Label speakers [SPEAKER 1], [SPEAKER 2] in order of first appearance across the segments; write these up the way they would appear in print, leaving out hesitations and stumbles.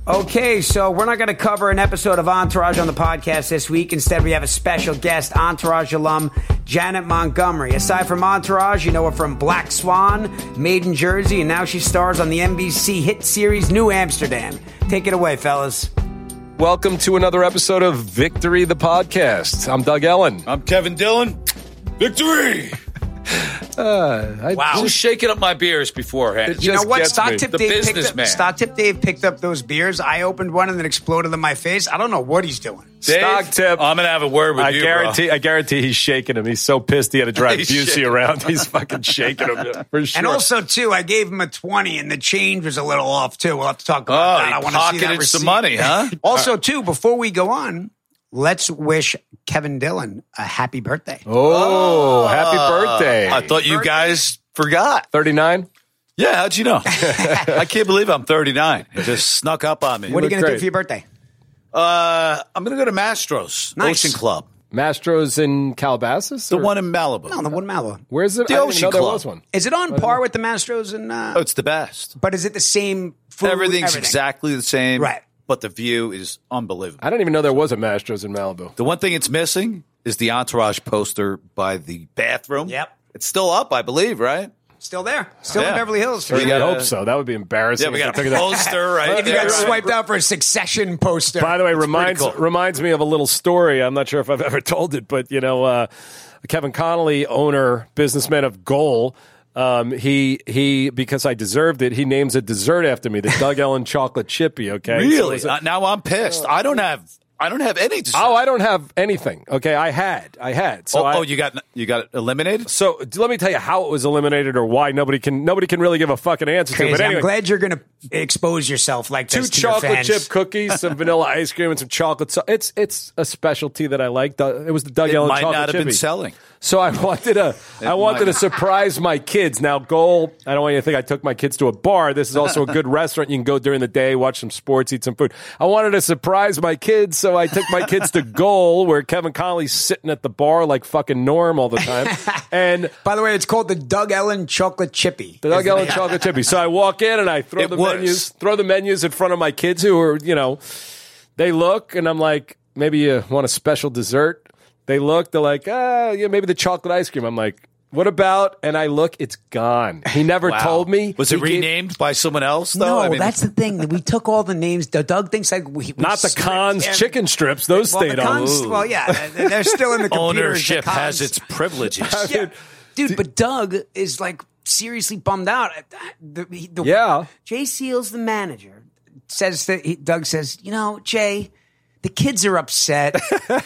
[SPEAKER 1] Okay, so we're not going to cover an episode of Entourage on the podcast this week. Instead, we have a special guest, Entourage alum Janet Montgomery. Aside from Entourage, you know her from Black Swan, Made in Jersey, and now she stars on the NBC hit series New Amsterdam. Take it away, fellas.
[SPEAKER 2] Welcome to another episode of Victory the Podcast. I'm Doug Ellen.
[SPEAKER 3] I'm Kevin Dillon. Victory!
[SPEAKER 1] Wow.
[SPEAKER 3] Just shaking up my beers beforehand.
[SPEAKER 1] You know what? Stock
[SPEAKER 3] The
[SPEAKER 1] Tip Dave picked up those beers. I opened one and then exploded in my face. I don't know what he's doing.
[SPEAKER 3] Dave,
[SPEAKER 2] Stock Tip.
[SPEAKER 3] I'm going to have a word with you,
[SPEAKER 2] I guarantee he's shaking him. He's so pissed he had to drive
[SPEAKER 3] He's
[SPEAKER 2] Busey
[SPEAKER 3] shaking.
[SPEAKER 2] around. He's fucking shaking him for sure.
[SPEAKER 1] And also, too, I gave him a 20 and the change was a little off, too. We'll have to talk about that. I want to see that
[SPEAKER 3] pocketed
[SPEAKER 1] receipt.
[SPEAKER 3] some money, huh?
[SPEAKER 1] Also, too, before we go on, let's wish Kevin Dillon a happy birthday.
[SPEAKER 2] happy birthday.
[SPEAKER 3] I thought you guys forgot.
[SPEAKER 2] 39?
[SPEAKER 3] Yeah, how'd you know? I can't believe I'm 39. It just snuck up on me.
[SPEAKER 1] What are you
[SPEAKER 2] look
[SPEAKER 1] going to do
[SPEAKER 2] great.
[SPEAKER 1] for your birthday?
[SPEAKER 3] I'm going to go to Mastro's
[SPEAKER 1] Nice.
[SPEAKER 3] Ocean Club.
[SPEAKER 2] Mastro's in Calabasas?
[SPEAKER 3] The
[SPEAKER 2] or-
[SPEAKER 3] one in Malibu.
[SPEAKER 1] No, the one Mallow.
[SPEAKER 2] Where's it?
[SPEAKER 3] The
[SPEAKER 2] I didn't even
[SPEAKER 3] Ocean
[SPEAKER 2] know there
[SPEAKER 3] Club.
[SPEAKER 2] was one.
[SPEAKER 1] Is it on par with the Mastros? And
[SPEAKER 3] Oh, it's the best.
[SPEAKER 1] but is it the same food?
[SPEAKER 3] Everything's
[SPEAKER 1] everything?
[SPEAKER 3] exactly the same.
[SPEAKER 1] Right.
[SPEAKER 3] But the view is unbelievable.
[SPEAKER 2] I didn't even know there was a Mastro's in Malibu.
[SPEAKER 3] The one thing it's missing is the Entourage poster by the bathroom.
[SPEAKER 1] Yep.
[SPEAKER 3] It's still up, I believe, right?
[SPEAKER 1] Still there. Still in
[SPEAKER 3] Yeah.
[SPEAKER 1] Beverly Hills.
[SPEAKER 2] I
[SPEAKER 3] Yeah.
[SPEAKER 2] hope so. That would be embarrassing.
[SPEAKER 3] Yeah, we
[SPEAKER 2] if
[SPEAKER 3] got
[SPEAKER 2] they
[SPEAKER 3] a
[SPEAKER 2] took that.
[SPEAKER 3] poster right
[SPEAKER 1] If you got
[SPEAKER 3] there.
[SPEAKER 1] swiped out for a Succession poster.
[SPEAKER 2] By the way,
[SPEAKER 3] pretty cool.
[SPEAKER 2] reminds me of a little story. I'm not sure if I've ever told it, but Kevin Connolly, owner, businessman of Goal, he because I deserved it, he names a dessert after me, the Doug Ellen chocolate chippy. Okay,
[SPEAKER 3] Really?
[SPEAKER 2] So
[SPEAKER 3] Now I'm pissed. I don't have any dessert.
[SPEAKER 2] I don't have anything. Okay, I had. So
[SPEAKER 3] you got it eliminated?
[SPEAKER 2] So let me tell you how it was eliminated or why nobody can really give a fucking answer to.
[SPEAKER 1] Crazy.
[SPEAKER 2] But anyway,
[SPEAKER 1] I'm glad you're going to expose yourself like
[SPEAKER 2] two
[SPEAKER 1] this to your
[SPEAKER 2] chocolate
[SPEAKER 1] fans.
[SPEAKER 2] chip cookies, some vanilla ice cream, and some chocolate. It's a specialty that I like. It was the Doug
[SPEAKER 3] It
[SPEAKER 2] Ellen
[SPEAKER 3] might
[SPEAKER 2] chocolate
[SPEAKER 3] not have
[SPEAKER 2] chippy.
[SPEAKER 3] been selling.
[SPEAKER 2] So I wanted to surprise my kids. Now, Goal, I don't want you to think I took my kids to a bar. This is also a good restaurant. You can go during the day, watch some sports, eat some food. I wanted to surprise my kids, so I took my kids to Goal, where Kevin Connolly's sitting at the bar like fucking Norm all the time. And
[SPEAKER 1] By the way, it's called the Doug Ellen chocolate chippy.
[SPEAKER 2] the Doug Ellen chocolate chippy. So I walk in and I throw the menus in front of my kids who are, they look and I'm like, maybe you want a special dessert? They look, they're like, maybe the chocolate ice cream. I'm like, what about? And I look, it's gone. He never told me.
[SPEAKER 3] Was it
[SPEAKER 2] He gave-
[SPEAKER 3] renamed by someone else, though?
[SPEAKER 1] No, that's the thing. We took all the names. Doug thinks like we
[SPEAKER 2] Not the
[SPEAKER 1] stripped
[SPEAKER 2] Cons
[SPEAKER 1] every-
[SPEAKER 2] chicken strips. Those
[SPEAKER 1] Well,
[SPEAKER 2] stayed
[SPEAKER 1] the
[SPEAKER 2] on.
[SPEAKER 1] Cons, well, yeah, they're still in the computers.
[SPEAKER 3] Ownership
[SPEAKER 1] The Cons-
[SPEAKER 3] has its privileges.
[SPEAKER 1] Yeah. Dude, but Doug is like seriously bummed out.
[SPEAKER 2] Yeah.
[SPEAKER 1] Jay Seals, the manager, says Doug says, Jay, the kids are upset.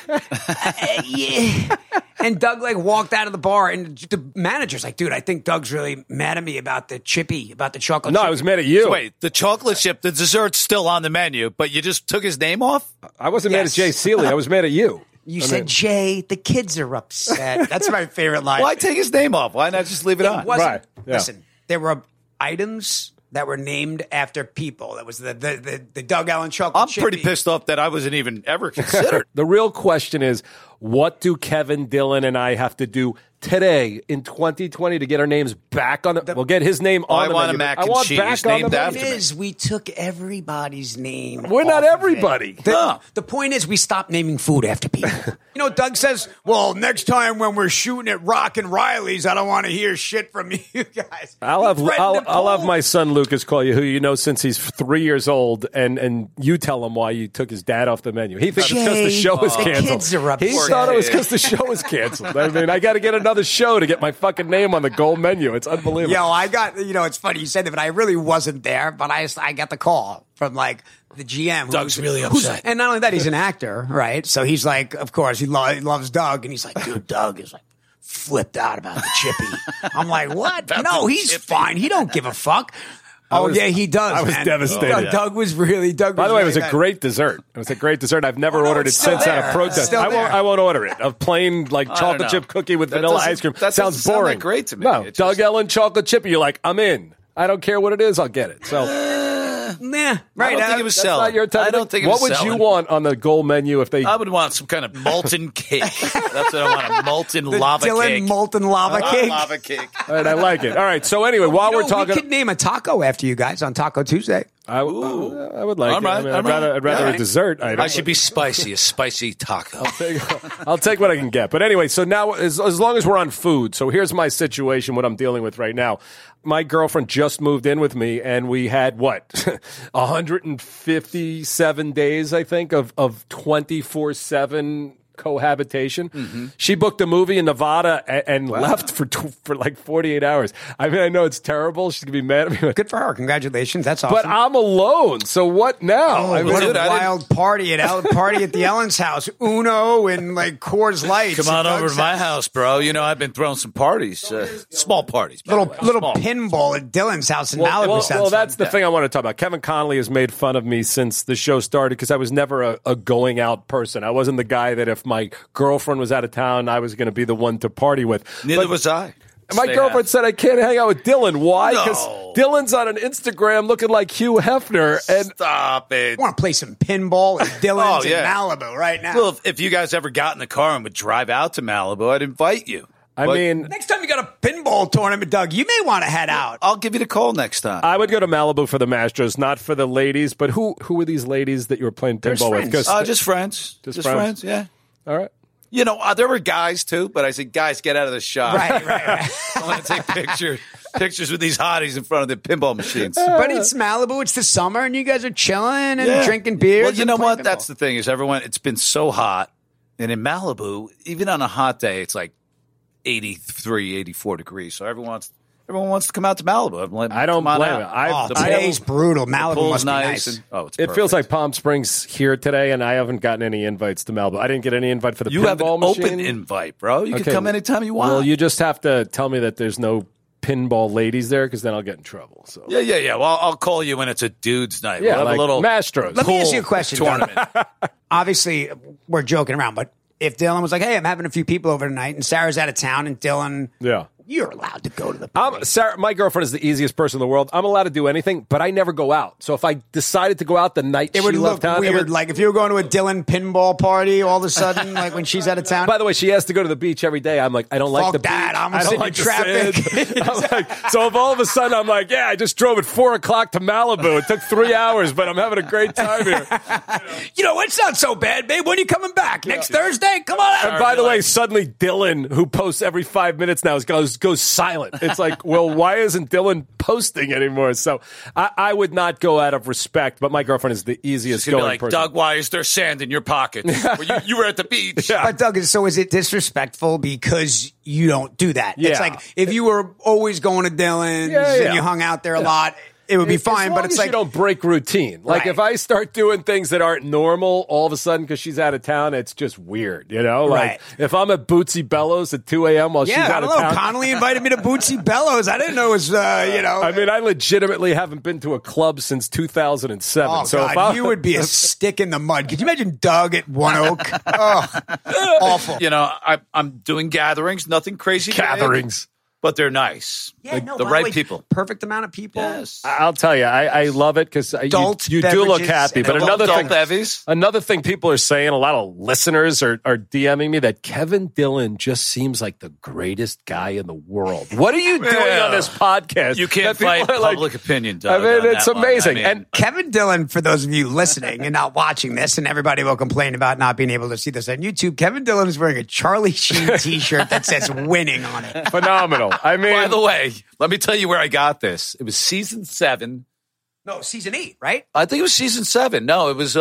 [SPEAKER 1] Yeah. And Doug walked out of the bar, and the manager's like, dude, I think Doug's really mad at me about the chocolate.
[SPEAKER 2] No,
[SPEAKER 1] chip.
[SPEAKER 2] I was mad at you.
[SPEAKER 3] So wait, the chocolate chip, the dessert's still on the menu, but you just took his name off?
[SPEAKER 2] I wasn't mad at
[SPEAKER 1] Yes.
[SPEAKER 2] Jay Seeley. I was mad at you.
[SPEAKER 1] You said, Jay, the kids are upset. That's my favorite line.
[SPEAKER 3] Why take his name off? Why not just leave it on?
[SPEAKER 1] It wasn't.
[SPEAKER 2] Right, yeah.
[SPEAKER 1] Listen, there were items that were named after people. That was the Doug Allen chocolate.
[SPEAKER 3] I'm pretty pissed off that I wasn't even ever considered.
[SPEAKER 2] The real question is, what do Kevin Dillon and I have to do today in 2020 to get our names back on it? We'll get his name on
[SPEAKER 3] I
[SPEAKER 2] the
[SPEAKER 3] want
[SPEAKER 2] menu,
[SPEAKER 3] a mac
[SPEAKER 2] but I
[SPEAKER 3] and
[SPEAKER 2] want
[SPEAKER 3] cheese
[SPEAKER 2] back on
[SPEAKER 3] named
[SPEAKER 2] the
[SPEAKER 3] after
[SPEAKER 2] menu.
[SPEAKER 1] It is. We took everybody's name.
[SPEAKER 2] We're not
[SPEAKER 1] off of
[SPEAKER 2] everybody.
[SPEAKER 1] it.
[SPEAKER 3] No.
[SPEAKER 1] The point is, we stopped naming food after people. Doug says, well, next time when we're shooting at Rock and Riley's, I don't want to hear shit from you guys.
[SPEAKER 2] I'll have my son Lucas call you, who you know since he's 3 years old, and you tell him why you took his dad off the menu. He thinks it's because the show was
[SPEAKER 1] the
[SPEAKER 2] canceled.
[SPEAKER 1] kids are upset.
[SPEAKER 2] He thought it was because the show was canceled. I mean, I got to get another show to get my fucking name on the Gold menu. It's unbelievable.
[SPEAKER 1] Yo, I got, it's funny you said that, but I really wasn't there, but I got the call from the GM.
[SPEAKER 3] Doug's really upset.
[SPEAKER 1] And not only that, he's an actor, right? So he's like, of course, he loves Doug, and he's like, dude, Doug is flipped out about the chippy. I'm like, what? No, he's fine. He don't give a fuck. Yeah, he does.
[SPEAKER 2] I was
[SPEAKER 1] man.
[SPEAKER 2] devastated.
[SPEAKER 1] Doug was really.
[SPEAKER 2] By the way, it was a great dessert. It was a great dessert. I've never ordered it
[SPEAKER 1] it's still
[SPEAKER 2] since out of
[SPEAKER 1] there.
[SPEAKER 2] protest.
[SPEAKER 1] Still there.
[SPEAKER 2] I won't order it. A plain chocolate
[SPEAKER 3] know.
[SPEAKER 2] chip cookie with
[SPEAKER 3] That
[SPEAKER 2] vanilla
[SPEAKER 3] doesn't-
[SPEAKER 2] ice cream.
[SPEAKER 3] that
[SPEAKER 2] Sounds
[SPEAKER 3] doesn't sound
[SPEAKER 2] boring.
[SPEAKER 3] that great to me.
[SPEAKER 2] No,
[SPEAKER 3] It just-
[SPEAKER 2] Doug Ellen chocolate chip. You're like, I'm in. I don't care what it is. I'll get it. So
[SPEAKER 1] Nah, right.
[SPEAKER 3] I don't think it was
[SPEAKER 2] that's
[SPEAKER 3] selling.
[SPEAKER 2] not your type.
[SPEAKER 3] I don't think it
[SPEAKER 2] What
[SPEAKER 3] was
[SPEAKER 2] would
[SPEAKER 3] selling.
[SPEAKER 2] you want on the Gold menu if they?
[SPEAKER 3] I would want some kind of molten cake. That's what I want, a molten lava
[SPEAKER 1] Dylan
[SPEAKER 3] cake.
[SPEAKER 1] molten lava cake.
[SPEAKER 3] Lava cake.
[SPEAKER 2] All right, I like it. All right. So anyway, while we're talking,
[SPEAKER 1] we could name a taco after you guys on Taco Tuesday.
[SPEAKER 2] I would like
[SPEAKER 3] All
[SPEAKER 2] it.
[SPEAKER 3] right,
[SPEAKER 2] I mean,
[SPEAKER 3] all
[SPEAKER 2] I'd rather
[SPEAKER 3] right.
[SPEAKER 2] a dessert item.
[SPEAKER 3] I should be spicy, a spicy taco.
[SPEAKER 2] I'll take what I can get. But anyway, so now as long as we're on food, so here's my situation, what I'm dealing with right now. My girlfriend just moved in with me, and we had, 157 days, I think, of 24/7 cohabitation. Mm-hmm. She booked a movie in Nevada and left for like 48 hours. I mean, I know it's terrible. She's going to be mad at me.
[SPEAKER 1] Good for her. Congratulations. That's awesome.
[SPEAKER 2] But I'm alone. So what now?
[SPEAKER 1] Oh, what a wild party at the Ellen's house. Uno and like Coors Lights.
[SPEAKER 3] Come on over to my house, bro. You know, I've been throwing some parties, small parties.
[SPEAKER 1] Little pinball at Dylan's house in Malibu.
[SPEAKER 2] Well, that's the thing I want to talk about. Kevin Connolly has made fun of me since the show started because I was never a going out person. I wasn't the guy that if my girlfriend was out of town, I was going to be the one to party with.
[SPEAKER 3] Neither was I.
[SPEAKER 2] My girlfriend said I can't hang out with Dylan. Why? Because
[SPEAKER 3] No.
[SPEAKER 2] Dylan's on an Instagram looking like Hugh Hefner. And
[SPEAKER 3] Stop it.
[SPEAKER 1] I want to play some pinball at Dylan's
[SPEAKER 3] Oh, yeah.
[SPEAKER 1] in Malibu right now.
[SPEAKER 3] Well, if you guys ever got in the car and would drive out to Malibu, I'd invite you.
[SPEAKER 2] I mean,
[SPEAKER 1] Next time you got a pinball tournament, Doug, you may want to head out.
[SPEAKER 3] I'll give you the call next time.
[SPEAKER 2] I would go to Malibu for the Masters, not for the ladies. But who were these ladies that you were playing pinball with?
[SPEAKER 1] friends.
[SPEAKER 2] 'Cause
[SPEAKER 3] Just friends.
[SPEAKER 2] Just
[SPEAKER 3] friends, yeah.
[SPEAKER 2] all right.
[SPEAKER 3] You know, there were guys, too, but I said, guys, get out of the shop.
[SPEAKER 1] Right.
[SPEAKER 3] I want to take pictures with these hotties in front of the pinball machines.
[SPEAKER 1] But it's Malibu. It's the summer, and you guys are chilling and drinking beers.
[SPEAKER 3] Well, you
[SPEAKER 1] and
[SPEAKER 3] know
[SPEAKER 1] playing
[SPEAKER 3] what?
[SPEAKER 1] pinball.
[SPEAKER 3] That's the thing is it's been so hot. And in Malibu, even on a hot day, it's like 83, 84 degrees. So everyone wants to come out to Malibu.
[SPEAKER 2] I don't blame it.
[SPEAKER 1] Today's brutal. Malibu
[SPEAKER 3] pool's
[SPEAKER 1] must be nice.
[SPEAKER 3] and, it's
[SPEAKER 2] It feels
[SPEAKER 3] perfect.
[SPEAKER 2] like Palm Springs here today, and I haven't gotten any invites to Malibu. I didn't get any invite for the
[SPEAKER 3] You have an
[SPEAKER 2] pinball machine.
[SPEAKER 3] open invite, bro. You
[SPEAKER 2] Okay.
[SPEAKER 3] can come anytime you want.
[SPEAKER 2] Well, you just have to tell me that there's no pinball ladies there, because then I'll get in trouble. So
[SPEAKER 3] Yeah. Well, I'll call you when it's a dude's night.
[SPEAKER 2] yeah,
[SPEAKER 3] we'll have
[SPEAKER 2] like
[SPEAKER 3] a little
[SPEAKER 2] Mastros.
[SPEAKER 1] Let me ask you a question,
[SPEAKER 3] tournament.
[SPEAKER 1] Obviously, we're joking around, but if Dylan was like, hey, I'm having a few people over tonight, and Sarah's out of town, and Dylan,
[SPEAKER 2] Yeah.
[SPEAKER 1] you're allowed to go to the party.
[SPEAKER 2] Sarah, my girlfriend is the easiest person in the world. I'm allowed to do anything, but I never go out. So if I decided to go out the night
[SPEAKER 1] It would
[SPEAKER 2] she
[SPEAKER 1] look
[SPEAKER 2] left town,
[SPEAKER 1] weird. Like if you were going to a Dylan pinball party all of a sudden, like when she's out of town.
[SPEAKER 2] By the way, she has to go to the beach every day. I'm like, I don't like
[SPEAKER 1] Fuck
[SPEAKER 2] the
[SPEAKER 1] that.
[SPEAKER 2] beach.
[SPEAKER 1] I'm
[SPEAKER 2] I don't
[SPEAKER 1] sitting
[SPEAKER 2] like
[SPEAKER 1] in
[SPEAKER 2] the
[SPEAKER 1] traffic.
[SPEAKER 2] sand. I'm like, so if all of a sudden I'm like, yeah, I just drove at 4:00 to Malibu. It took 3 hours, but I'm having a great time here.
[SPEAKER 1] You know, it's not so bad, babe. When are you coming back? Next Thursday? Come on out.
[SPEAKER 2] And by the way, suddenly Dylan, who posts every 5 minutes now, goes silent. It's like, well, why isn't Dylan posting anymore? So I would not go out of respect, but my girlfriend is the easiest
[SPEAKER 3] It's gonna be
[SPEAKER 2] going
[SPEAKER 3] like,
[SPEAKER 2] person.
[SPEAKER 3] Doug, why is there sand in your pocket? Well, you were at the beach.
[SPEAKER 1] But Doug, so is it disrespectful because you don't do that?
[SPEAKER 2] Yeah.
[SPEAKER 1] It's like if you were always going to Dylan's and you hung out there a lot, it would be fine.
[SPEAKER 2] As long
[SPEAKER 1] But it's
[SPEAKER 2] as
[SPEAKER 1] like
[SPEAKER 2] you don't break routine. Like
[SPEAKER 1] Right.
[SPEAKER 2] if I start doing things that aren't normal all of a sudden because she's out of town, it's just weird, you know? Like
[SPEAKER 1] Right.
[SPEAKER 2] if I'm at Bootsy Bellows at 2 a.m. while she's
[SPEAKER 1] yeah, I
[SPEAKER 2] out
[SPEAKER 1] don't
[SPEAKER 2] of
[SPEAKER 1] know.
[SPEAKER 2] town.
[SPEAKER 1] Connolly invited me to Bootsy Bellows. I didn't know it was,
[SPEAKER 2] I mean, I legitimately haven't been to a club since 2007.
[SPEAKER 1] Oh,
[SPEAKER 2] so if
[SPEAKER 1] God, you would be a stick in the mud. Could you imagine Doug at One Oak? Oh, awful.
[SPEAKER 3] You know, I'm doing gatherings, nothing crazy.
[SPEAKER 2] gatherings.
[SPEAKER 3] But they're nice.
[SPEAKER 1] Yeah, no,
[SPEAKER 3] the
[SPEAKER 1] by
[SPEAKER 3] right
[SPEAKER 1] way,
[SPEAKER 3] people.
[SPEAKER 1] Perfect amount of people.
[SPEAKER 3] Yes.
[SPEAKER 2] I'll tell you, I love it because you
[SPEAKER 1] Adult
[SPEAKER 2] do look
[SPEAKER 1] beverages
[SPEAKER 2] happy.
[SPEAKER 1] and
[SPEAKER 2] But
[SPEAKER 1] adult
[SPEAKER 2] another thing,
[SPEAKER 3] bevies.
[SPEAKER 2] another thing people are saying, a lot of listeners are DMing me that Kevin Dillon just seems like the greatest guy in the world. What are you doing
[SPEAKER 3] Yeah.
[SPEAKER 2] on this podcast?
[SPEAKER 3] You can't
[SPEAKER 2] that people
[SPEAKER 3] fight
[SPEAKER 2] are like-
[SPEAKER 3] public opinion,
[SPEAKER 2] I
[SPEAKER 3] Doug.
[SPEAKER 2] mean,
[SPEAKER 3] on
[SPEAKER 2] it's
[SPEAKER 3] that one.
[SPEAKER 2] amazing.
[SPEAKER 3] I mean,
[SPEAKER 2] And
[SPEAKER 1] Kevin Dillon, for those of you listening and not watching this, and everybody will complain about not being able to see this on YouTube, Kevin Dillon is wearing a Charlie Sheen t-shirt that says winning on it.
[SPEAKER 2] phenomenal. I mean,
[SPEAKER 3] by the way, let me tell you where I got this. It was season 7.
[SPEAKER 1] No, season 8, right?
[SPEAKER 3] I think it was season 7. No, it was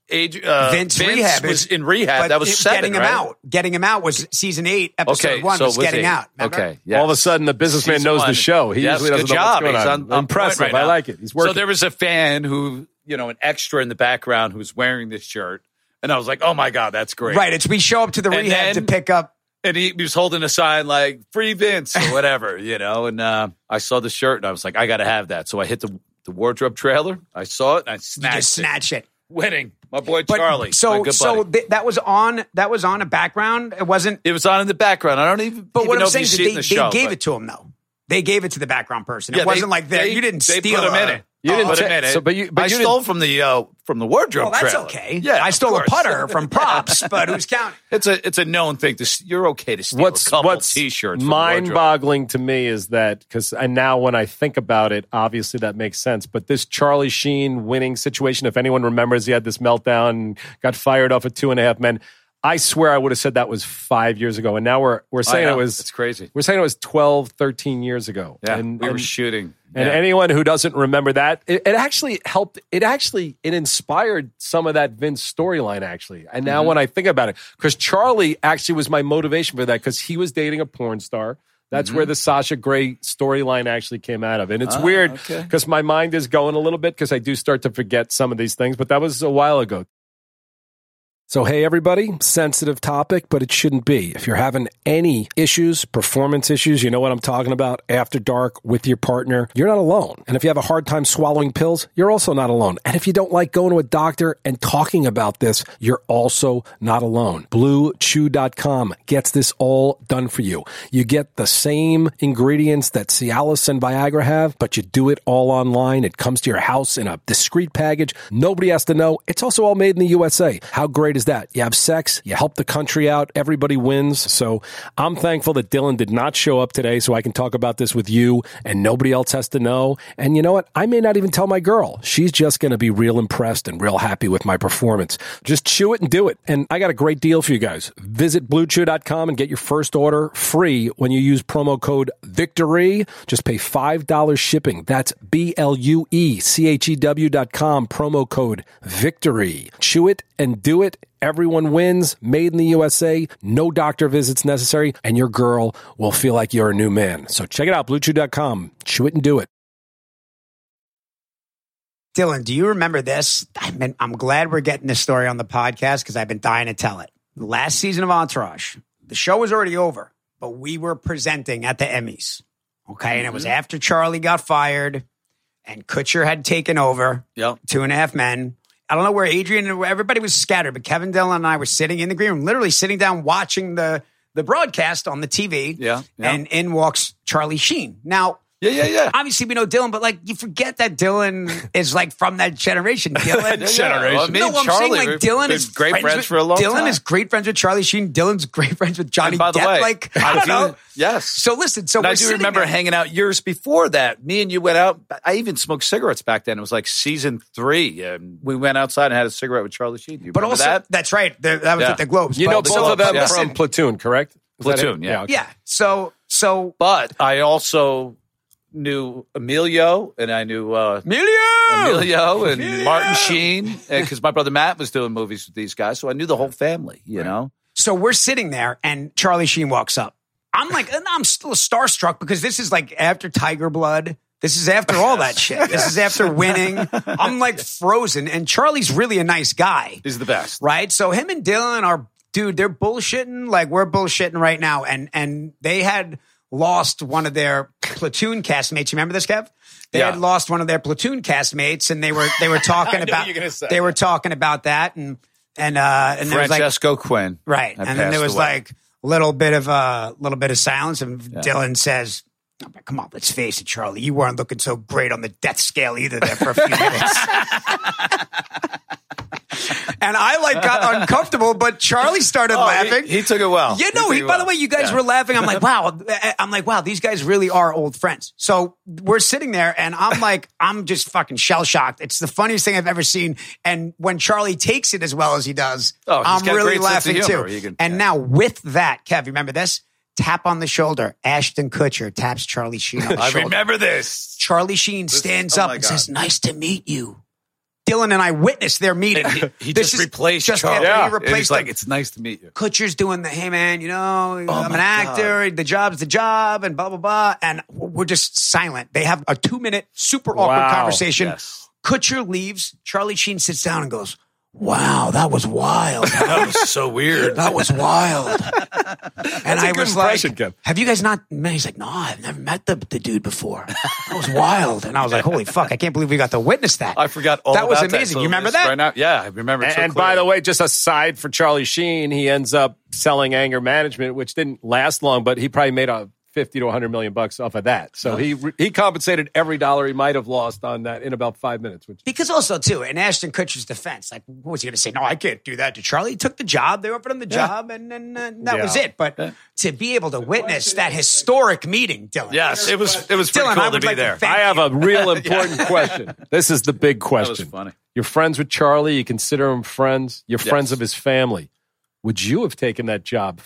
[SPEAKER 1] Vince Rehab
[SPEAKER 3] was
[SPEAKER 1] is-
[SPEAKER 3] in rehab.
[SPEAKER 1] But
[SPEAKER 3] That was 7,
[SPEAKER 1] getting him
[SPEAKER 3] right?
[SPEAKER 1] out. Getting him out was season 8. Episode
[SPEAKER 3] Okay,
[SPEAKER 1] 1
[SPEAKER 3] so
[SPEAKER 1] was
[SPEAKER 3] it was
[SPEAKER 1] getting
[SPEAKER 3] 8.
[SPEAKER 1] out. Remember?
[SPEAKER 3] Okay, yes.
[SPEAKER 2] all of a sudden, the businessman
[SPEAKER 3] Season
[SPEAKER 2] knows
[SPEAKER 3] 1.
[SPEAKER 2] the show. He
[SPEAKER 3] Yes,
[SPEAKER 2] usually doesn't
[SPEAKER 3] good
[SPEAKER 2] know what's
[SPEAKER 3] job.
[SPEAKER 2] going
[SPEAKER 3] He's
[SPEAKER 2] on.
[SPEAKER 3] on
[SPEAKER 2] Impressive.
[SPEAKER 3] point right
[SPEAKER 2] I
[SPEAKER 3] now.
[SPEAKER 2] like it. He's working.
[SPEAKER 3] So there was a fan who, an extra in the background who's wearing this shirt. And I was like, oh, my God, that's great.
[SPEAKER 1] Right, it's we show up to the
[SPEAKER 3] And
[SPEAKER 1] rehab to
[SPEAKER 3] then-
[SPEAKER 1] pick up.
[SPEAKER 3] And he was holding a sign like, free Vince or whatever, And I saw the shirt and I was like, I got to have that. So I hit the wardrobe trailer. I saw it and I
[SPEAKER 1] You
[SPEAKER 3] snatched
[SPEAKER 1] just snatch it.
[SPEAKER 3] Winning. My boy
[SPEAKER 1] But
[SPEAKER 3] Charlie. my
[SPEAKER 1] so
[SPEAKER 3] good
[SPEAKER 1] so
[SPEAKER 3] buddy.
[SPEAKER 1] that was on a background. It wasn't.
[SPEAKER 3] It was on in the background. I don't even,
[SPEAKER 1] But
[SPEAKER 3] even
[SPEAKER 1] what
[SPEAKER 3] know
[SPEAKER 1] I'm saying
[SPEAKER 3] if you
[SPEAKER 1] is
[SPEAKER 3] see it in
[SPEAKER 1] they
[SPEAKER 3] the show.
[SPEAKER 1] gave
[SPEAKER 3] but-
[SPEAKER 1] it to him though. They gave it to the background person.
[SPEAKER 3] Yeah,
[SPEAKER 1] It wasn't like that. You didn't
[SPEAKER 3] they
[SPEAKER 1] steal
[SPEAKER 3] put him in it.
[SPEAKER 2] You didn't
[SPEAKER 3] But
[SPEAKER 2] ta-
[SPEAKER 3] admit it.
[SPEAKER 2] but you
[SPEAKER 3] I
[SPEAKER 2] didn't-
[SPEAKER 3] stole from the wardrobe.
[SPEAKER 1] Well, that's
[SPEAKER 3] trailer.
[SPEAKER 1] okay.
[SPEAKER 3] Yeah,
[SPEAKER 1] I
[SPEAKER 3] of
[SPEAKER 1] stole a
[SPEAKER 3] course.
[SPEAKER 1] putter from props, but who's counting?
[SPEAKER 3] It's a known thing. You're okay to steal a couple T-shirts. From
[SPEAKER 2] mind-boggling to me is that and now when I think about it, obviously that makes sense. But this Charlie Sheen winning situation, if anyone remembers, he had this meltdown and got fired off of 2.5 Men. I swear I would have said that was 5 years ago, and now we're saying it was.
[SPEAKER 3] It's crazy.
[SPEAKER 2] We're saying it was 12, 13 years ago.
[SPEAKER 3] Yeah, we were shooting.
[SPEAKER 2] And anyone who doesn't remember that, it actually helped. It inspired some of that Vince storyline, actually. And now when I think about it, because Charlie actually was my motivation for that, because he was dating a porn star. That's where the Sasha Grey storyline actually came out of. And it's weird because my mind is going a little bit because I do start to forget some of these things, but that was a while ago. So, hey, everybody, sensitive topic, but it shouldn't be. If you're having any issues, performance issues, you know what I'm talking about, after dark with your partner, you're not alone. And if you have a hard time swallowing pills, you're also not alone. And if you don't like going to a doctor and talking about this, you're also not alone. BlueChew.com gets this all done for you. You get the same ingredients that Cialis and Viagra have, but you do it all online. It comes to your house in a discreet package. Nobody has to know. It's also all made in the USA. How great is that? You have sex, you help the country out, everybody wins. So I'm thankful that Dylan did not show up today so I can talk about this with you and nobody else has to know. And you know what? I may not even tell my girl. She's just going to be real impressed and real happy with my performance. Just chew it and do it. And I got a great deal for you guys. Visit BlueChew.com and get your first order free when you use promo code VICTORY. Just pay $5 shipping. That's BLUECHEW.com, promo code VICTORY. Chew it and do it. Everyone wins, made in the USA, no doctor visits necessary, and your girl will feel like you're a new man. So check it out, BlueChew.com. Chew it and do it.
[SPEAKER 1] Dylan, do you remember this? I'm glad we're getting this story on the podcast because I've been dying to tell it. Last season of Entourage, the show was already over, but we were presenting at the Emmys. Okay, and it was after Charlie got fired and Kutcher had taken over.
[SPEAKER 3] Yep.
[SPEAKER 1] 2.5 Men. I don't know where Adrian and everybody was scattered, but Kevin Dillon and I were sitting in the green room, literally sitting down watching the broadcast on the TV.
[SPEAKER 3] Yeah.
[SPEAKER 1] And in walks Charlie Sheen. Now,
[SPEAKER 3] Yeah.
[SPEAKER 1] obviously we know Dylan, but like you forget that Dylan is like from that generation. Dylan,
[SPEAKER 3] Generation. Well, me and
[SPEAKER 1] I'm saying
[SPEAKER 3] Charlie,
[SPEAKER 1] like Dylan
[SPEAKER 3] we've
[SPEAKER 1] is
[SPEAKER 3] been great friends for a long
[SPEAKER 1] Dylan
[SPEAKER 3] time.
[SPEAKER 1] is great friends with Charlie Sheen. Dylan's great friends with Johnny
[SPEAKER 3] And by the
[SPEAKER 1] Depp.
[SPEAKER 3] way,
[SPEAKER 1] Like I don't know.
[SPEAKER 3] Yes.
[SPEAKER 1] So listen, so
[SPEAKER 3] And
[SPEAKER 1] we're
[SPEAKER 3] I do
[SPEAKER 1] sitting
[SPEAKER 3] remember
[SPEAKER 1] there.
[SPEAKER 3] hanging out years before that. Me and you went out. I even smoked cigarettes back then. It was like season 3. And we went outside and had a cigarette with Charlie Sheen. Do you
[SPEAKER 1] But
[SPEAKER 3] remember
[SPEAKER 1] also,
[SPEAKER 3] that?
[SPEAKER 1] that's right. That was
[SPEAKER 3] Yeah.
[SPEAKER 1] at the Globes.
[SPEAKER 2] You
[SPEAKER 1] But-
[SPEAKER 2] know both
[SPEAKER 1] so-
[SPEAKER 2] of them
[SPEAKER 1] so
[SPEAKER 2] from
[SPEAKER 1] listen,
[SPEAKER 2] Platoon, correct? Is that
[SPEAKER 3] Platoon,
[SPEAKER 2] it?
[SPEAKER 3] yeah.
[SPEAKER 2] Okay.
[SPEAKER 1] Yeah. So
[SPEAKER 3] But I also knew Emilio, and I knew Emilio and Martin Sheen, because my brother Matt was doing movies with these guys, so I knew the whole family. You know,
[SPEAKER 1] So we're sitting there, and Charlie Sheen walks up. I'm like, and I'm still starstruck because this is like after Tiger Blood. This is after all that shit. This is after winning. I'm like frozen, and Charlie's really a nice guy,
[SPEAKER 3] he's the best.
[SPEAKER 1] right? So him and Dylan are, dude, they're bullshitting like we're bullshitting right now, and they had lost one of their Platoon castmates. You remember this, Kev? They
[SPEAKER 3] Yeah.
[SPEAKER 1] had lost one of their Platoon castmates, and they were talking
[SPEAKER 3] I knew
[SPEAKER 1] about
[SPEAKER 3] you were gonna say
[SPEAKER 1] they were
[SPEAKER 3] that.
[SPEAKER 1] talking about that, and there was like
[SPEAKER 3] Francesco Quinn,
[SPEAKER 1] right,
[SPEAKER 3] had
[SPEAKER 1] and then there
[SPEAKER 3] passed
[SPEAKER 1] was
[SPEAKER 3] away.
[SPEAKER 1] like a little bit of silence, and Dylan says, "Come on, let's face it, Charlie, you weren't looking so great on the death scale either there for a few minutes." And I like got uncomfortable, but Charlie started laughing.
[SPEAKER 3] He took it well.
[SPEAKER 1] Yeah, no, by the way, you guys were laughing. I'm like, wow, these guys really are old friends. So we're sitting there and I'm just fucking shell shocked. It's the funniest thing I've ever seen. And when Charlie takes it as well as he does,
[SPEAKER 3] Oh, he's
[SPEAKER 1] I'm
[SPEAKER 3] got a
[SPEAKER 1] really
[SPEAKER 3] great sense of
[SPEAKER 1] laughing
[SPEAKER 3] humor.
[SPEAKER 1] too.
[SPEAKER 3] You can-
[SPEAKER 1] And now with that, Kev, you remember this? Tap on the shoulder. Ashton Kutcher taps Charlie Sheen on the
[SPEAKER 3] I
[SPEAKER 1] shoulder.
[SPEAKER 3] remember this.
[SPEAKER 1] Charlie Sheen stands
[SPEAKER 3] oh
[SPEAKER 1] up
[SPEAKER 3] my
[SPEAKER 1] and
[SPEAKER 3] God.
[SPEAKER 1] says, "Nice to meet you." Dylan and I witnessed their meeting.
[SPEAKER 3] He
[SPEAKER 1] This
[SPEAKER 3] just
[SPEAKER 1] is
[SPEAKER 3] replaced
[SPEAKER 1] just
[SPEAKER 3] Charlie.
[SPEAKER 1] after he
[SPEAKER 3] And
[SPEAKER 1] replaced
[SPEAKER 3] he's like,
[SPEAKER 1] him.
[SPEAKER 3] it's nice to meet you.
[SPEAKER 1] Kutcher's doing the, hey man, you know, I'm an
[SPEAKER 3] my
[SPEAKER 1] actor, the job's the job, and blah, blah, blah. And we're just silent. They have a 2-minute super awkward
[SPEAKER 2] Wow.
[SPEAKER 1] conversation.
[SPEAKER 3] Yes.
[SPEAKER 1] Kutcher leaves. Charlie Sheen sits down and goes, "Wow, that was wild.
[SPEAKER 3] That was so weird.
[SPEAKER 1] That was wild." And I
[SPEAKER 2] a good
[SPEAKER 1] was like,
[SPEAKER 2] impression, Kev.
[SPEAKER 1] "Have you guys not met?" He's like, "No, I've never met the dude before. That was wild." And I was like, "Holy fuck, I can't believe we got to witness that."
[SPEAKER 3] I forgot all
[SPEAKER 1] that
[SPEAKER 3] about
[SPEAKER 1] was
[SPEAKER 3] that.
[SPEAKER 1] amazing.
[SPEAKER 3] So
[SPEAKER 1] You remember
[SPEAKER 3] it's
[SPEAKER 1] that?
[SPEAKER 3] Right now? Yeah, I remember it so
[SPEAKER 2] And by
[SPEAKER 3] clearly.
[SPEAKER 2] the way, just aside for Charlie Sheen, he ends up selling Anger Management, which didn't last long, but he probably made a $50 to $100 million off of that. So he compensated every dollar he might have lost on that in about 5 minutes.
[SPEAKER 1] Because also, too, in Ashton Kutcher's defense, like, what was he going to say? No, I can't do that to Charlie. He took the job. They offered him the job, and then that was it. But to be able to witness that historic meeting, Dylan.
[SPEAKER 3] Yes, it was pretty
[SPEAKER 1] Dylan,
[SPEAKER 3] cool to be there.
[SPEAKER 2] I have a real important question. This is the big question.
[SPEAKER 3] That was funny.
[SPEAKER 2] You're friends with Charlie. You consider him friends. You're friends of his family. Would you have taken that job?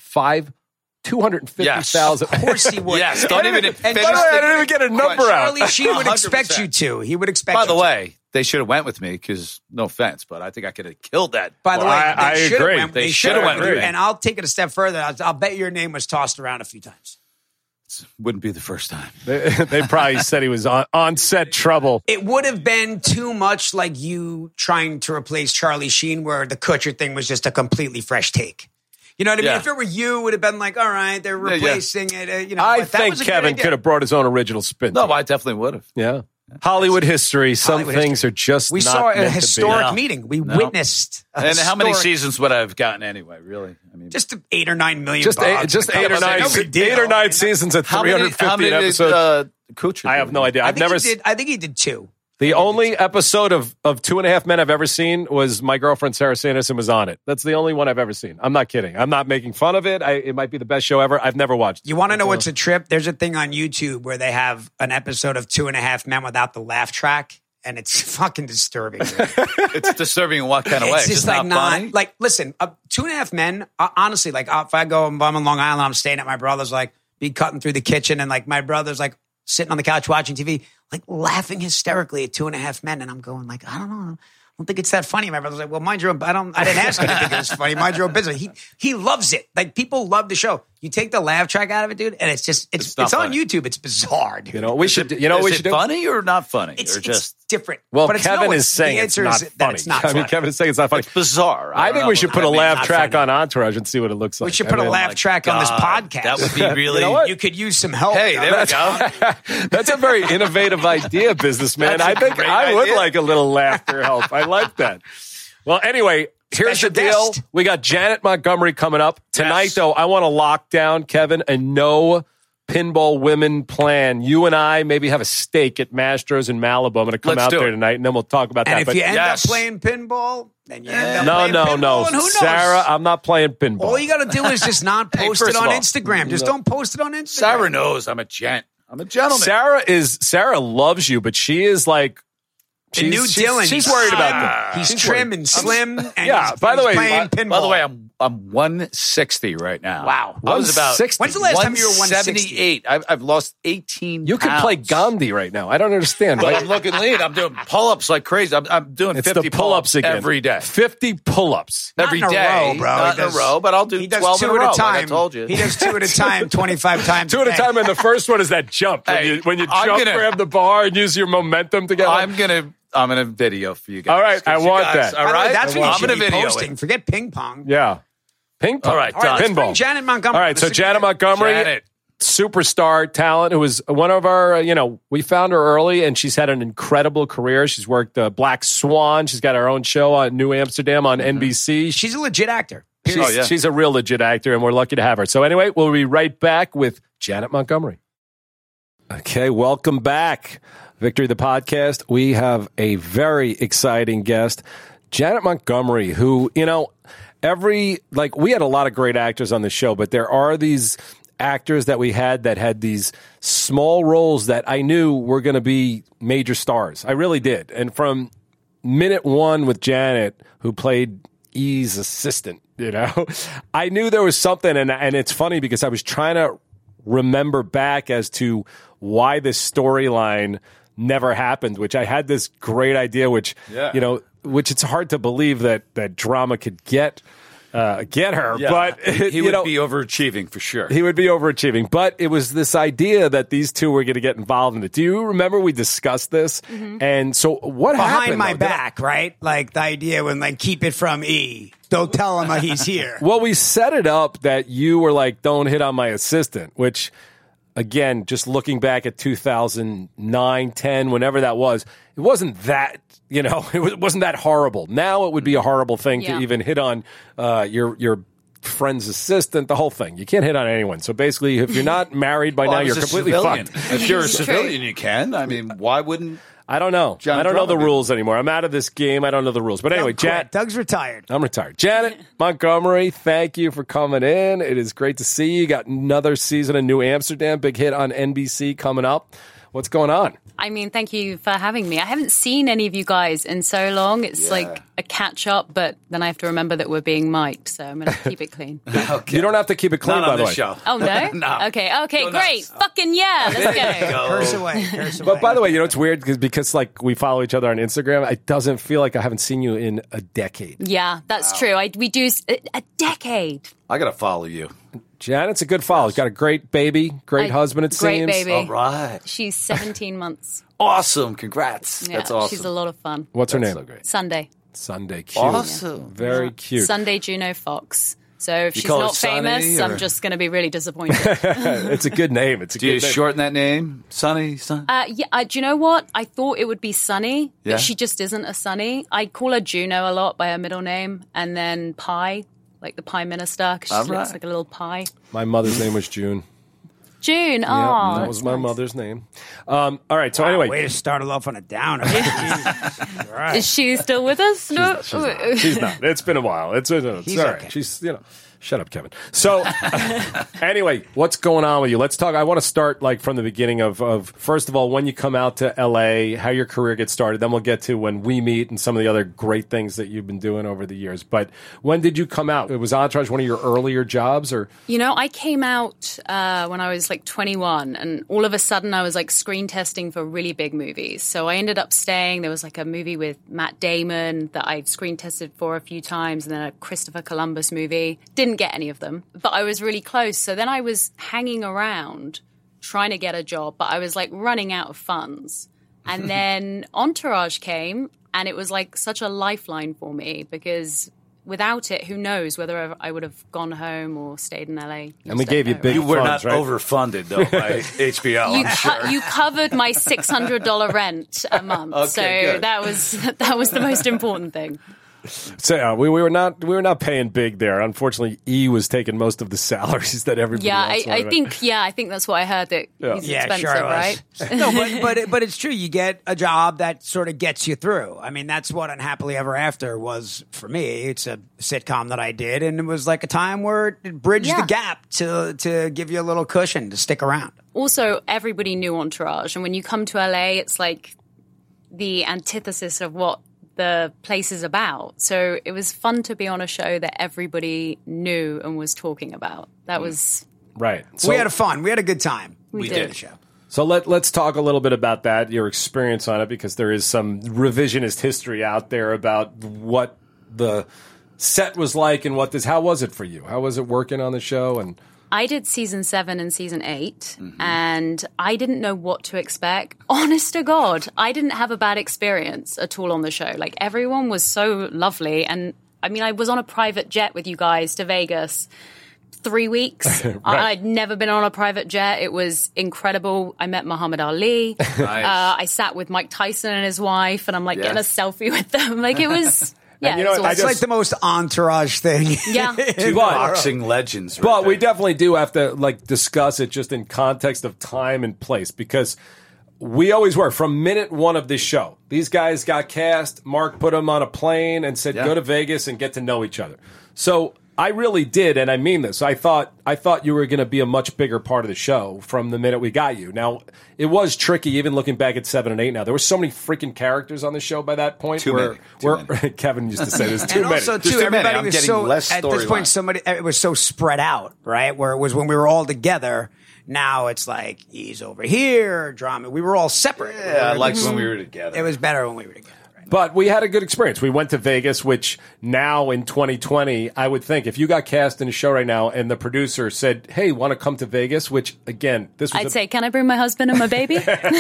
[SPEAKER 2] $250,000.
[SPEAKER 1] Of course he would.
[SPEAKER 3] Yes, don't even finish.
[SPEAKER 2] I didn't even get a number out.
[SPEAKER 1] Charlie Sheen would expect
[SPEAKER 3] 100%.
[SPEAKER 1] you to. He would expect
[SPEAKER 3] By
[SPEAKER 1] you
[SPEAKER 3] the
[SPEAKER 1] to.
[SPEAKER 3] way, they should have went with me because, no offense, but I think I could have killed that.
[SPEAKER 1] By the way,
[SPEAKER 2] I
[SPEAKER 1] they should have
[SPEAKER 2] agree.
[SPEAKER 1] went.
[SPEAKER 3] They
[SPEAKER 1] They should have
[SPEAKER 3] should
[SPEAKER 1] went
[SPEAKER 3] have
[SPEAKER 1] with you.
[SPEAKER 3] went.
[SPEAKER 1] And I'll take it a step further. I'll bet your name was tossed around a few times.
[SPEAKER 3] Wouldn't be the first time.
[SPEAKER 2] They probably said he was on set trouble.
[SPEAKER 1] It would have been too much like you trying to replace Charlie Sheen, where the Kutcher thing was just a completely fresh take. You know what I mean?
[SPEAKER 3] Yeah.
[SPEAKER 1] If it were you, it would have been like, all right, they're replacing it.
[SPEAKER 2] I
[SPEAKER 1] but that
[SPEAKER 2] think
[SPEAKER 1] was a good
[SPEAKER 2] Kevin
[SPEAKER 1] idea.
[SPEAKER 2] could have brought his own original spin.
[SPEAKER 3] No, I definitely would have.
[SPEAKER 2] Yeah. Hollywood history. Some
[SPEAKER 1] Hollywood
[SPEAKER 2] things
[SPEAKER 1] history.
[SPEAKER 2] are just
[SPEAKER 1] We
[SPEAKER 2] not
[SPEAKER 1] saw a
[SPEAKER 2] meant to be.
[SPEAKER 1] historic
[SPEAKER 3] No.
[SPEAKER 1] meeting. We
[SPEAKER 3] No.
[SPEAKER 1] witnessed.
[SPEAKER 3] And how many seasons would I have gotten anyway? Really? I mean,
[SPEAKER 1] Just 8 or 9 million.
[SPEAKER 2] Just eight,
[SPEAKER 1] bucks.
[SPEAKER 2] just eight or nine,
[SPEAKER 1] No big deal.
[SPEAKER 2] 8 or 9
[SPEAKER 1] I mean,
[SPEAKER 2] seasons at
[SPEAKER 3] how
[SPEAKER 2] 350
[SPEAKER 3] many
[SPEAKER 2] episodes.
[SPEAKER 3] Kutcher
[SPEAKER 2] I have no idea.
[SPEAKER 1] I
[SPEAKER 2] I've
[SPEAKER 1] think
[SPEAKER 2] never.
[SPEAKER 1] I think he did 2.
[SPEAKER 2] The only episode of 2.5 Men I've ever seen was my girlfriend Sarah Sanderson was on it. That's the only one I've ever seen. I'm not kidding. I'm not making fun of it. It might be the best show ever. I've never watched it.
[SPEAKER 1] You want to know what's a trip? There's a thing on YouTube where they have an episode of 2.5 Men without the laugh track, and it's fucking disturbing.
[SPEAKER 3] It's disturbing in what kind of way?
[SPEAKER 1] It's just like
[SPEAKER 3] not funny?
[SPEAKER 1] like listen, 2.5 Men. Honestly, like if I'm in Long Island, I'm staying at my brother's, like be cutting through the kitchen, and like my brother's like sitting on the couch watching TV, like laughing hysterically at 2.5 Men, and I'm going like, I don't know. I don't think it's that funny. My brother's like, well, mind your own. I didn't ask you to think it was funny. Mind your own business. He loves it. Like people love the show. You take the laugh track out of it, dude, and it's
[SPEAKER 3] not
[SPEAKER 1] on
[SPEAKER 3] funny.
[SPEAKER 1] YouTube. It's bizarre, dude.
[SPEAKER 2] You know, we should. You know, what we
[SPEAKER 3] Is
[SPEAKER 2] should
[SPEAKER 3] it
[SPEAKER 2] do.
[SPEAKER 3] funny or not funny?
[SPEAKER 1] It's
[SPEAKER 3] or just
[SPEAKER 1] different.
[SPEAKER 2] Well,
[SPEAKER 1] But it's
[SPEAKER 2] Kevin is saying
[SPEAKER 1] the
[SPEAKER 2] it's
[SPEAKER 1] answer
[SPEAKER 2] not
[SPEAKER 1] is that
[SPEAKER 2] funny.
[SPEAKER 1] it's not
[SPEAKER 2] I mean,
[SPEAKER 1] funny.
[SPEAKER 2] Kevin is saying it's not funny.
[SPEAKER 3] it's bizarre.
[SPEAKER 2] I think we should put a laugh
[SPEAKER 1] not
[SPEAKER 2] track
[SPEAKER 1] funny.
[SPEAKER 2] on Entourage and see what it looks like.
[SPEAKER 1] We should put a laugh track on this podcast.
[SPEAKER 3] That would be really.
[SPEAKER 2] You know what?
[SPEAKER 1] You could use some help.
[SPEAKER 3] Hey, there we go.
[SPEAKER 2] That's a very innovative idea, businessman.
[SPEAKER 3] That's a
[SPEAKER 2] I think
[SPEAKER 3] great
[SPEAKER 2] I would
[SPEAKER 3] idea.
[SPEAKER 2] like a little laughter help. I like that. Well, anyway, here's
[SPEAKER 1] Special
[SPEAKER 2] the deal.
[SPEAKER 1] guest.
[SPEAKER 2] We got Janet Montgomery coming up. Tonight,
[SPEAKER 3] Yes.
[SPEAKER 2] though, I want to lock down, Kevin, a no pinball women plan. You and I maybe have a steak at Mastro's in Malibu. I'm going to come
[SPEAKER 3] Let's
[SPEAKER 2] out
[SPEAKER 3] do
[SPEAKER 2] there
[SPEAKER 3] it.
[SPEAKER 2] tonight, and then we'll talk about
[SPEAKER 1] And
[SPEAKER 2] that.
[SPEAKER 1] if
[SPEAKER 2] But
[SPEAKER 1] you end
[SPEAKER 3] yes.
[SPEAKER 1] up playing pinball, then you end up
[SPEAKER 2] no,
[SPEAKER 1] playing
[SPEAKER 2] no,
[SPEAKER 1] pinball,
[SPEAKER 2] no.
[SPEAKER 1] and who knows?
[SPEAKER 2] Sarah, I'm not playing pinball.
[SPEAKER 1] All you got to do is just not post
[SPEAKER 3] first
[SPEAKER 1] it
[SPEAKER 3] of
[SPEAKER 1] on
[SPEAKER 3] all,
[SPEAKER 1] Instagram. Just don't post it on Instagram.
[SPEAKER 3] Sarah knows I'm a gent. I'm a gentleman.
[SPEAKER 2] Sarah loves you, but she is like
[SPEAKER 1] The new Dylan.
[SPEAKER 2] She's worried about that.
[SPEAKER 1] He's
[SPEAKER 2] She's
[SPEAKER 1] trim
[SPEAKER 2] worried.
[SPEAKER 1] and slim. And
[SPEAKER 2] Yeah,
[SPEAKER 1] he's,
[SPEAKER 2] by the
[SPEAKER 1] he's
[SPEAKER 2] way,
[SPEAKER 1] playing pinball.
[SPEAKER 3] By the way, I'm 160 right now.
[SPEAKER 1] Wow.
[SPEAKER 3] I was about
[SPEAKER 2] 160?
[SPEAKER 1] When's the last time you were 160?
[SPEAKER 3] 178. I've lost 18
[SPEAKER 2] You could
[SPEAKER 3] pounds.
[SPEAKER 2] play Gandhi right now. I don't understand.
[SPEAKER 3] But
[SPEAKER 2] Like,
[SPEAKER 3] I'm looking lean. I'm doing pull-ups like crazy. I'm doing
[SPEAKER 2] it's
[SPEAKER 3] 50
[SPEAKER 2] the pull-ups again.
[SPEAKER 3] every day.
[SPEAKER 2] 50 pull-ups.
[SPEAKER 1] Not
[SPEAKER 3] Every
[SPEAKER 1] in a
[SPEAKER 3] day.
[SPEAKER 1] row, bro.
[SPEAKER 3] Not
[SPEAKER 1] He
[SPEAKER 3] in a
[SPEAKER 1] does-
[SPEAKER 3] row, but I'll do
[SPEAKER 1] He does
[SPEAKER 3] 12
[SPEAKER 1] two
[SPEAKER 3] in a
[SPEAKER 1] at
[SPEAKER 3] row,
[SPEAKER 1] a time.
[SPEAKER 3] like I told you.
[SPEAKER 1] He does 2 at a time, 25 times.
[SPEAKER 2] 2 at a time, and the first one is that jump.
[SPEAKER 3] Hey,
[SPEAKER 2] when you
[SPEAKER 3] I'm
[SPEAKER 2] jump,
[SPEAKER 3] gonna-
[SPEAKER 2] grab the bar, and use your momentum to get
[SPEAKER 3] I'm gonna video for you guys.
[SPEAKER 2] All right, I
[SPEAKER 3] 'Cause you
[SPEAKER 2] want
[SPEAKER 3] guys-
[SPEAKER 2] that.
[SPEAKER 3] All
[SPEAKER 1] By the way,
[SPEAKER 3] right,
[SPEAKER 1] that's what you
[SPEAKER 3] I'm
[SPEAKER 1] should
[SPEAKER 3] gonna
[SPEAKER 1] be
[SPEAKER 3] video
[SPEAKER 1] posting.
[SPEAKER 3] it.
[SPEAKER 1] Forget ping pong.
[SPEAKER 2] Yeah. Ping pong.
[SPEAKER 3] All right,
[SPEAKER 1] All right, let's
[SPEAKER 2] pinball.
[SPEAKER 1] bring Janet Montgomery.
[SPEAKER 2] All right, so
[SPEAKER 1] Let's see
[SPEAKER 2] Janet
[SPEAKER 1] what-
[SPEAKER 2] Montgomery,
[SPEAKER 3] Janet.
[SPEAKER 2] superstar talent, who was one of our, we found her early, and she's had an incredible career. She's worked Black Swan. She's got her own show on New Amsterdam on NBC.
[SPEAKER 1] She's a legit actor.
[SPEAKER 2] She's a real legit actor, and we're lucky to have her. So anyway, we'll be right back with Janet Montgomery. Okay, welcome back. Victory the Podcast. We have a very exciting guest, Janet Montgomery, who, we had a lot of great actors on the show, but there are these actors that we had that had these small roles that I knew were going to be major stars. I really did. And from minute one with Janet, who played E's assistant, I knew there was something. And it's funny because I was trying to remember back as to why this storyline never happened, which I had this great idea, which it's hard to believe that drama could get her.
[SPEAKER 3] Yeah.
[SPEAKER 2] But
[SPEAKER 3] he would be overachieving for sure.
[SPEAKER 2] He would be overachieving. But it was this idea that these two were going to get involved in it. Do you remember we discussed this? Mm-hmm. And so what happened?
[SPEAKER 1] Behind my back, right? Like the idea when keep it from E. Don't tell him he's here.
[SPEAKER 2] Well, we set it up that you were like, don't hit on my assistant, which, again, just looking back at 2009, 10, whenever that was, it wasn't that, it wasn't that horrible. Now it would be a horrible thing to even hit on your friend's assistant, the whole thing. You can't hit on anyone. So basically, if you're not married by now, you're completely fucked.
[SPEAKER 3] If you're a civilian, you can. I mean, why wouldn't...
[SPEAKER 2] I don't know. I don't know the rules anymore. I'm out of this game. I don't know the rules. But anyway,
[SPEAKER 1] Doug's retired.
[SPEAKER 2] I'm retired. Janet Montgomery, thank you for coming in. It is great to see you. You got another season of New Amsterdam, big hit on NBC coming up. What's going on?
[SPEAKER 4] I mean, thank you for having me. I haven't seen any of you guys in so long. It's like a catch up, but then I have to remember that we're being mic'd, so I'm going to keep it clean.
[SPEAKER 2] Okay. You don't have to keep it clean,
[SPEAKER 3] Not
[SPEAKER 2] by
[SPEAKER 3] on
[SPEAKER 2] the
[SPEAKER 3] this
[SPEAKER 2] way.
[SPEAKER 3] Show.
[SPEAKER 4] Oh, no?
[SPEAKER 3] No.
[SPEAKER 4] Okay,
[SPEAKER 3] Go
[SPEAKER 4] great.
[SPEAKER 3] nuts.
[SPEAKER 4] Fucking yeah, let's go.
[SPEAKER 1] Curse away.
[SPEAKER 2] But by the way, you know, it's weird because like we follow each other on Instagram. It doesn't feel like I haven't seen you in a decade.
[SPEAKER 4] Yeah, that's true. We do a decade.
[SPEAKER 3] I got to follow you.
[SPEAKER 2] Janet's a good follow. Got a great baby, great husband, it
[SPEAKER 4] great
[SPEAKER 2] seems.
[SPEAKER 4] baby.
[SPEAKER 3] All right.
[SPEAKER 4] She's 17 months.
[SPEAKER 3] Awesome. Congrats.
[SPEAKER 4] Yeah,
[SPEAKER 3] That's awesome.
[SPEAKER 4] She's a lot of fun.
[SPEAKER 2] What's her name?
[SPEAKER 3] So great.
[SPEAKER 4] Sunday.
[SPEAKER 2] Sunday. Cute.
[SPEAKER 3] Awesome.
[SPEAKER 2] Very cute.
[SPEAKER 4] Sunday Juno Fox. So if she's
[SPEAKER 3] call her
[SPEAKER 4] not famous,
[SPEAKER 3] Sunny, or-
[SPEAKER 4] I'm just going to be really disappointed.
[SPEAKER 2] It's a good name. It's a
[SPEAKER 3] Do you
[SPEAKER 2] good name.
[SPEAKER 3] shorten that name? Sunny? Sun?
[SPEAKER 4] Do you know what? I thought it would be Sunny,
[SPEAKER 3] Yeah?
[SPEAKER 4] but she just isn't a Sunny. I call her Juno a lot by her middle name, and then Pie, like the Pie Minister, because she
[SPEAKER 3] All
[SPEAKER 4] looks
[SPEAKER 3] right.
[SPEAKER 4] like a little pie.
[SPEAKER 2] My mother's name was June.
[SPEAKER 4] June,
[SPEAKER 2] Yeah, that was my mother's name. All right, so anyway.
[SPEAKER 1] Way to start it off on a downer. Jesus. Right.
[SPEAKER 4] Is she still with us? No.
[SPEAKER 2] She's not. It's been a while. It's all right.
[SPEAKER 1] okay.
[SPEAKER 2] She's, shut up, Kevin. So, anyway, what's going on with you? Let's talk. I want to start like from the beginning of first of all, when you come out to LA, how your career gets started. Then we'll get to when we meet and some of the other great things that you've been doing over the years. But when did you come out? Was Entourage one of your earlier jobs, or?
[SPEAKER 4] I came out when I was like 21, and all of a sudden I was like screen testing for really big movies. So I ended up staying. There was like a movie with Matt Damon that I'd screen tested for a few times, and then a Christopher Columbus movie. Didn't get any of them, but I was really close. So then I was hanging around trying to get a job, but I was like running out of funds. And then Entourage came, and it was like such a lifeline for me because without it, who knows whether I would have gone home or stayed in LA.
[SPEAKER 2] And we gave you big
[SPEAKER 3] You were
[SPEAKER 2] funds,
[SPEAKER 3] not
[SPEAKER 2] right?
[SPEAKER 3] overfunded, though, by HBO, I'm sure.
[SPEAKER 4] You covered my $600 rent a month,
[SPEAKER 3] Okay,
[SPEAKER 4] so
[SPEAKER 3] good.
[SPEAKER 4] that was the most important thing.
[SPEAKER 2] So we were not paying big there. Unfortunately, E was taking most of the salaries that everybody
[SPEAKER 4] Yeah,
[SPEAKER 2] else
[SPEAKER 4] I think that's what I heard, that he's
[SPEAKER 1] Yeah,
[SPEAKER 4] expensive,
[SPEAKER 1] sure it was.
[SPEAKER 4] right?
[SPEAKER 1] No, but it's true. You get a job that sort of gets you through. I mean, that's what Unhappily Ever After was for me. It's a sitcom that I did, and it was like a time where it bridged
[SPEAKER 4] Yeah.
[SPEAKER 1] the gap to give you a little cushion to stick around.
[SPEAKER 4] Also, everybody knew Entourage, and when you come to LA, it's like the antithesis of what the place is about. So it was fun to be on a show that everybody knew and was talking about. That was
[SPEAKER 2] right. So,
[SPEAKER 1] We had fun. We had a good time.
[SPEAKER 4] We
[SPEAKER 1] did
[SPEAKER 4] did.
[SPEAKER 1] the show.
[SPEAKER 2] So let's talk a little bit about that, your experience on it, because there is some revisionist history out there about what the set was like and how was it for you? How was it working on the show? And
[SPEAKER 4] I did season 7 and season 8, and I didn't know what to expect. Honest to God, I didn't have a bad experience at all on the show. Like, everyone was so lovely. And I mean, I was on a private jet with you guys to Vegas 3 weeks.
[SPEAKER 2] Right.
[SPEAKER 4] I'd never been on a private jet. It was incredible. I met Muhammad Ali.
[SPEAKER 3] Nice.
[SPEAKER 4] I sat with Mike Tyson and his wife, and I'm like getting a selfie with them. Like, it was... Yeah,
[SPEAKER 2] you know
[SPEAKER 4] it was
[SPEAKER 2] what, I
[SPEAKER 1] It's
[SPEAKER 4] awesome.
[SPEAKER 1] like the most Entourage thing.
[SPEAKER 4] Yeah.
[SPEAKER 3] Two boxing legends. Right
[SPEAKER 2] but we
[SPEAKER 3] there.
[SPEAKER 2] definitely do have to like discuss it just in context of time and place, because we always were from minute one of this show. These guys got cast. Mark put them on a plane and said, "Go to Vegas and get to know each other." So I really did, and I mean this. I thought you were going to be a much bigger part of the show from the minute we got you. Now, it was tricky, even looking back at 7 and 8 now. There were so many freaking characters on the show by that point.
[SPEAKER 3] Too many.
[SPEAKER 2] Kevin used to say there's too
[SPEAKER 1] And
[SPEAKER 2] many.
[SPEAKER 1] also,
[SPEAKER 3] There's
[SPEAKER 1] too,
[SPEAKER 3] too many.
[SPEAKER 1] everybody
[SPEAKER 3] I'm
[SPEAKER 1] was
[SPEAKER 3] getting
[SPEAKER 1] so
[SPEAKER 3] less
[SPEAKER 1] at this
[SPEAKER 3] storyline.
[SPEAKER 1] point. It was so spread out, right? Where it was when we were all together. Now it's like he's over here, drama. We were all separate.
[SPEAKER 3] Yeah, I liked when we were together.
[SPEAKER 1] It was better when we were together. Right?
[SPEAKER 2] But we had a good experience. We went to Vegas, which now in 2020, I would think if you got cast in a show right now and the producer said, "Hey, want to come to Vegas?" Which again, this was
[SPEAKER 4] I'd say, can I bring my husband and my baby?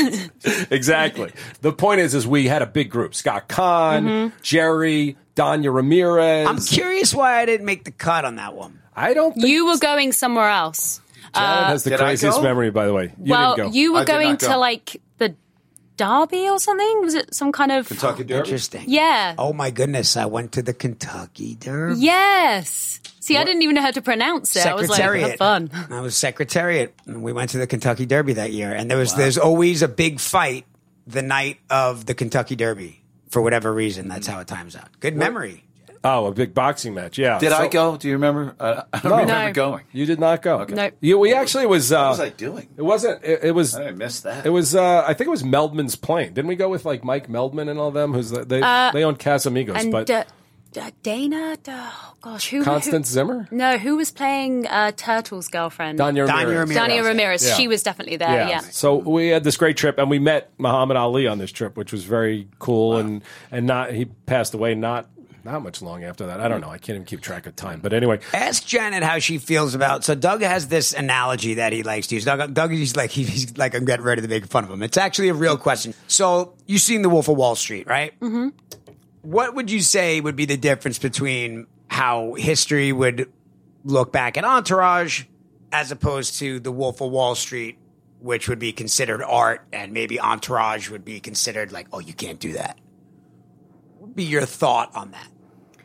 [SPEAKER 2] exactly. The point is we had a big group: Scott Kahn, Jerry, Danya Ramirez.
[SPEAKER 1] I'm curious why I didn't make the cut on that one.
[SPEAKER 2] I don't think
[SPEAKER 4] You were going somewhere else.
[SPEAKER 2] Janet has the
[SPEAKER 3] Did I
[SPEAKER 2] craziest
[SPEAKER 3] go?
[SPEAKER 2] memory, by the way. You
[SPEAKER 4] Well,
[SPEAKER 2] didn't go.
[SPEAKER 4] you were
[SPEAKER 3] I did
[SPEAKER 4] going
[SPEAKER 3] not go.
[SPEAKER 4] to like the Derby or something? Was it some kind of
[SPEAKER 3] Kentucky Derby?
[SPEAKER 1] Interesting.
[SPEAKER 4] Yeah.
[SPEAKER 1] Oh my goodness, I went to the Kentucky Derby.
[SPEAKER 4] Yes. See, I didn't even know how to pronounce it. I was like, have fun.
[SPEAKER 1] I was Secretariat. And we went to the Kentucky Derby that year. And there's always a big fight the night of the Kentucky Derby. For whatever reason, that's how it times out. Good memory.
[SPEAKER 2] Oh, a big boxing match. Yeah.
[SPEAKER 3] Did I go? Do you remember? I don't remember
[SPEAKER 4] No.
[SPEAKER 3] going.
[SPEAKER 2] You did not go.
[SPEAKER 3] Okay.
[SPEAKER 4] No.
[SPEAKER 2] We actually was.
[SPEAKER 3] What was I doing?
[SPEAKER 2] It wasn't. It was.
[SPEAKER 3] I missed that.
[SPEAKER 2] It was. I think it was Meldman's plane. Didn't we go with like Mike Meldman and all them? They own Casamigos,
[SPEAKER 4] And
[SPEAKER 2] but
[SPEAKER 4] Dana, oh gosh, who?
[SPEAKER 2] Constance Zimmer,
[SPEAKER 4] No, who was playing Turtle's girlfriend?
[SPEAKER 2] Dania Ramirez.
[SPEAKER 4] Dania Ramirez.
[SPEAKER 2] Yeah.
[SPEAKER 4] She was definitely there. Yeah.
[SPEAKER 2] So we had this great trip, and we met Muhammad Ali on this trip, which was very cool. And not he passed away not much long after that. I don't know. I can't even keep track of time. But anyway,
[SPEAKER 1] Ask Janet how she feels about. So Doug has this analogy that he likes to use. Doug he's like I'm getting ready to make fun of him. It's actually a real question. So you've seen The Wolf of Wall Street, right? Mm-hmm. What would you say would be the difference between how history would look back at Entourage as opposed to The Wolf of Wall Street, which would be considered art, and maybe Entourage would be considered like, oh, you can't do that? What would be your thought on that?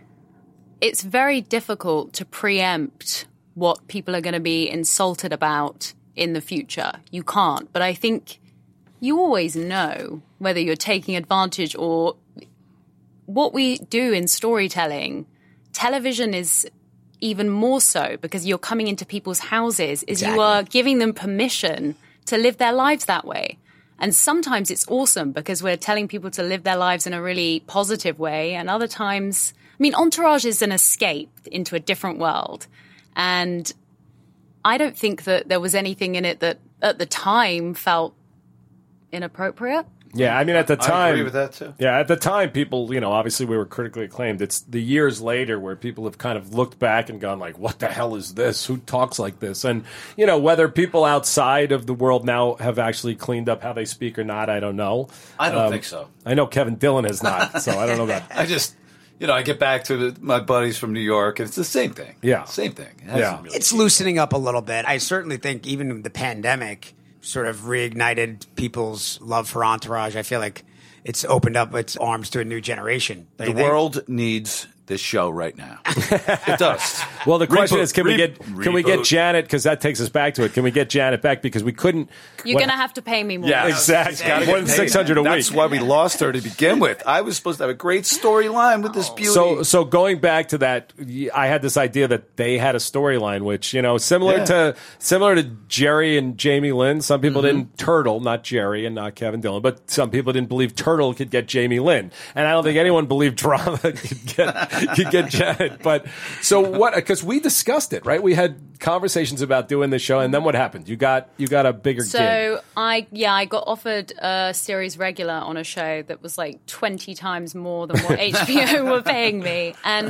[SPEAKER 4] It's very difficult to preempt what people are going to be insulted about in the future. You can't. But I think you always know whether you're taking advantage or what we do in storytelling. Television is even more so because you're coming into people's houses, is you are giving them permission to live their lives that way. And sometimes it's awesome because we're telling people to live their lives in a really positive way. And other times, I mean, Entourage is an escape into a different world. And I don't think that there was anything in it that at the time felt inappropriate.
[SPEAKER 2] yeah, I mean, at the time,
[SPEAKER 3] I agree with that too.
[SPEAKER 2] Yeah, at the time, people, obviously we were critically acclaimed. It's the years later where people have kind of looked back and gone like, what the hell is this? Who talks like this? And, whether people outside of the world now have actually cleaned up how they speak or not, I don't know.
[SPEAKER 3] I don't think so.
[SPEAKER 2] I know Kevin Dillon has not, so I don't know that.
[SPEAKER 3] I just, I get back to my buddies from New York, and it's the same thing.
[SPEAKER 2] Yeah.
[SPEAKER 3] Same thing.
[SPEAKER 2] Yeah.
[SPEAKER 1] It's loosening up a little bit. I certainly think even the pandemic sort of reignited people's love for Entourage. I feel like it's opened up its arms to a new generation.
[SPEAKER 3] The world needs this show right now. It does.
[SPEAKER 2] Well, the question is, can we get
[SPEAKER 3] Reboot.
[SPEAKER 2] Janet? Because that takes us back to it. Can we get Janet back? Because we couldn't.
[SPEAKER 4] You're going to have to pay me more.
[SPEAKER 3] Yeah,
[SPEAKER 2] Exactly. More than 600 a week.
[SPEAKER 3] That's why we lost her to begin with. I was supposed to have a great storyline with this beauty.
[SPEAKER 2] So going back to that, I had this idea that they had a storyline, which similar to Jerry and Jamie Lynn. Some people didn't Turtle, not Jerry and not Kevin Dillon, but some people didn't believe Turtle could get Jamie Lynn, and I don't think anyone believed Drama could get Janet. But so what? Because we discussed it, right? We had conversations about doing this show, and then what happened? You got a bigger gig.
[SPEAKER 4] So I got offered a series regular on a show that was like 20 times more than what HBO were paying me. And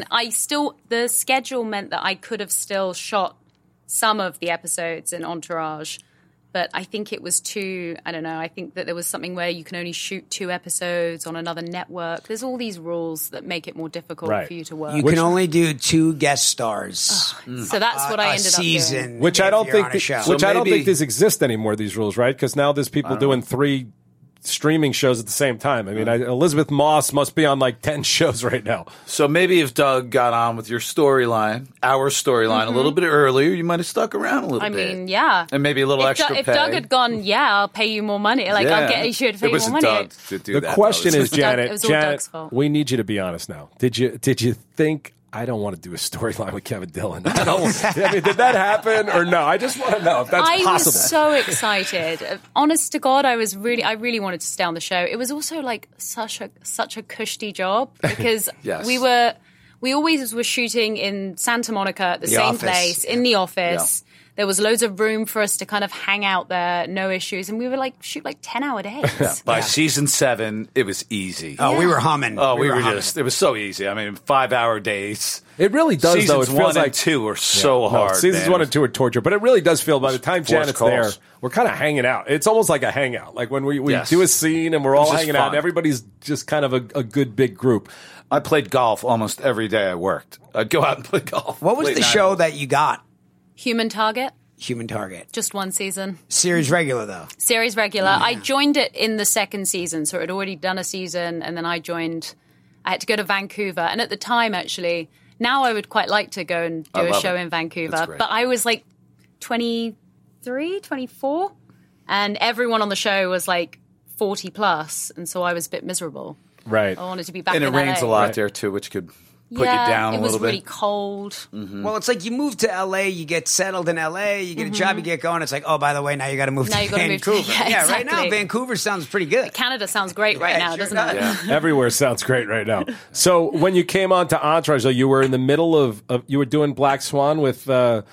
[SPEAKER 4] the schedule meant that I could have still shot some of the episodes in Entourage. But I think it was I think that there was something where you can only shoot 2 episodes on another network. There's all these rules that make it more difficult for you to work.
[SPEAKER 1] You can only do 2 guest stars.
[SPEAKER 4] So that's what I ended up doing.
[SPEAKER 2] Which I don't think I don't think
[SPEAKER 3] maybe-
[SPEAKER 2] these exist anymore. These rules, right? Because now there's people doing 3 streaming shows at the same time. I mean, Elizabeth Moss must be on like 10 shows right now.
[SPEAKER 3] So maybe if Doug got on with your storyline, our storyline, a little bit earlier, you might have stuck around a little bit.
[SPEAKER 4] I mean, yeah.
[SPEAKER 3] And maybe a little extra pay.
[SPEAKER 4] If Doug had gone, I'll pay you more money. Like, I'll get you to pay
[SPEAKER 3] it was
[SPEAKER 4] more money.
[SPEAKER 3] Doug to do
[SPEAKER 2] The
[SPEAKER 3] that,
[SPEAKER 2] question
[SPEAKER 3] though.
[SPEAKER 2] is, Janet,
[SPEAKER 4] it was all Doug's fault.
[SPEAKER 2] we need you to be honest now. Did you think I don't want to do a storyline with Kevin Dillon? I mean, did that happen or no? I just want to know if that's possible.
[SPEAKER 4] I was so excited. Honest to God, I really wanted to stay on the show. It was also like such a cushy job because
[SPEAKER 3] Yes.
[SPEAKER 4] we always were shooting in Santa Monica at the same
[SPEAKER 1] office.
[SPEAKER 4] place, in the office. There was loads of room for us to kind of hang out there, no issues. And we would shoot 10-hour days.
[SPEAKER 3] By season 7, it was easy.
[SPEAKER 1] Oh, we were humming.
[SPEAKER 3] Oh, we were
[SPEAKER 1] humming.
[SPEAKER 3] it was so easy. I mean, 5-hour days.
[SPEAKER 2] It really does,
[SPEAKER 3] Seasons
[SPEAKER 2] though. It feels
[SPEAKER 3] 1
[SPEAKER 2] like
[SPEAKER 3] and 2 are so hard.
[SPEAKER 2] Seasons
[SPEAKER 3] man.
[SPEAKER 2] 1 and 2 are torture, but it really does feel by the time
[SPEAKER 3] Forced
[SPEAKER 2] Janet's
[SPEAKER 3] calls.
[SPEAKER 2] there, we're kind of hanging out. It's almost like a hangout. Like when we
[SPEAKER 3] Yes.
[SPEAKER 2] do a scene and we're all
[SPEAKER 3] It's just
[SPEAKER 2] hanging out,
[SPEAKER 3] fun.
[SPEAKER 2] and everybody's just kind of a good big group.
[SPEAKER 3] I played golf almost every day I worked. I'd go out and play golf.
[SPEAKER 1] What was
[SPEAKER 3] late
[SPEAKER 1] the
[SPEAKER 3] night.
[SPEAKER 1] show that you got?
[SPEAKER 4] Human Target.
[SPEAKER 1] Human Target?
[SPEAKER 4] Just one season.
[SPEAKER 1] Series regular, though.
[SPEAKER 4] Series regular. I joined it in the second season, so it had already done a season, and then I had to go to Vancouver. And at the time, actually, now I would quite like to go and do a show in Vancouver. But I was like 23, 24, and everyone on the show was like 40 plus, and so I was a bit miserable.
[SPEAKER 2] Right.
[SPEAKER 4] I wanted to be back
[SPEAKER 3] and
[SPEAKER 4] in
[SPEAKER 3] it rains
[SPEAKER 4] LA.
[SPEAKER 3] a lot there, too, which could put you down a little bit.
[SPEAKER 4] it was really cold.
[SPEAKER 3] Mm-hmm.
[SPEAKER 1] Well, it's like you move to LA, you get settled in LA, you get a job, you get going. It's like, oh, by the way, now you got to move to Vancouver. Right now, Vancouver sounds pretty good.
[SPEAKER 4] Canada sounds great right now, doesn't it?
[SPEAKER 3] Yeah.
[SPEAKER 2] Everywhere sounds great right now. So when you came on to Entourage, though, you were in the middle of you were doing Black Swan with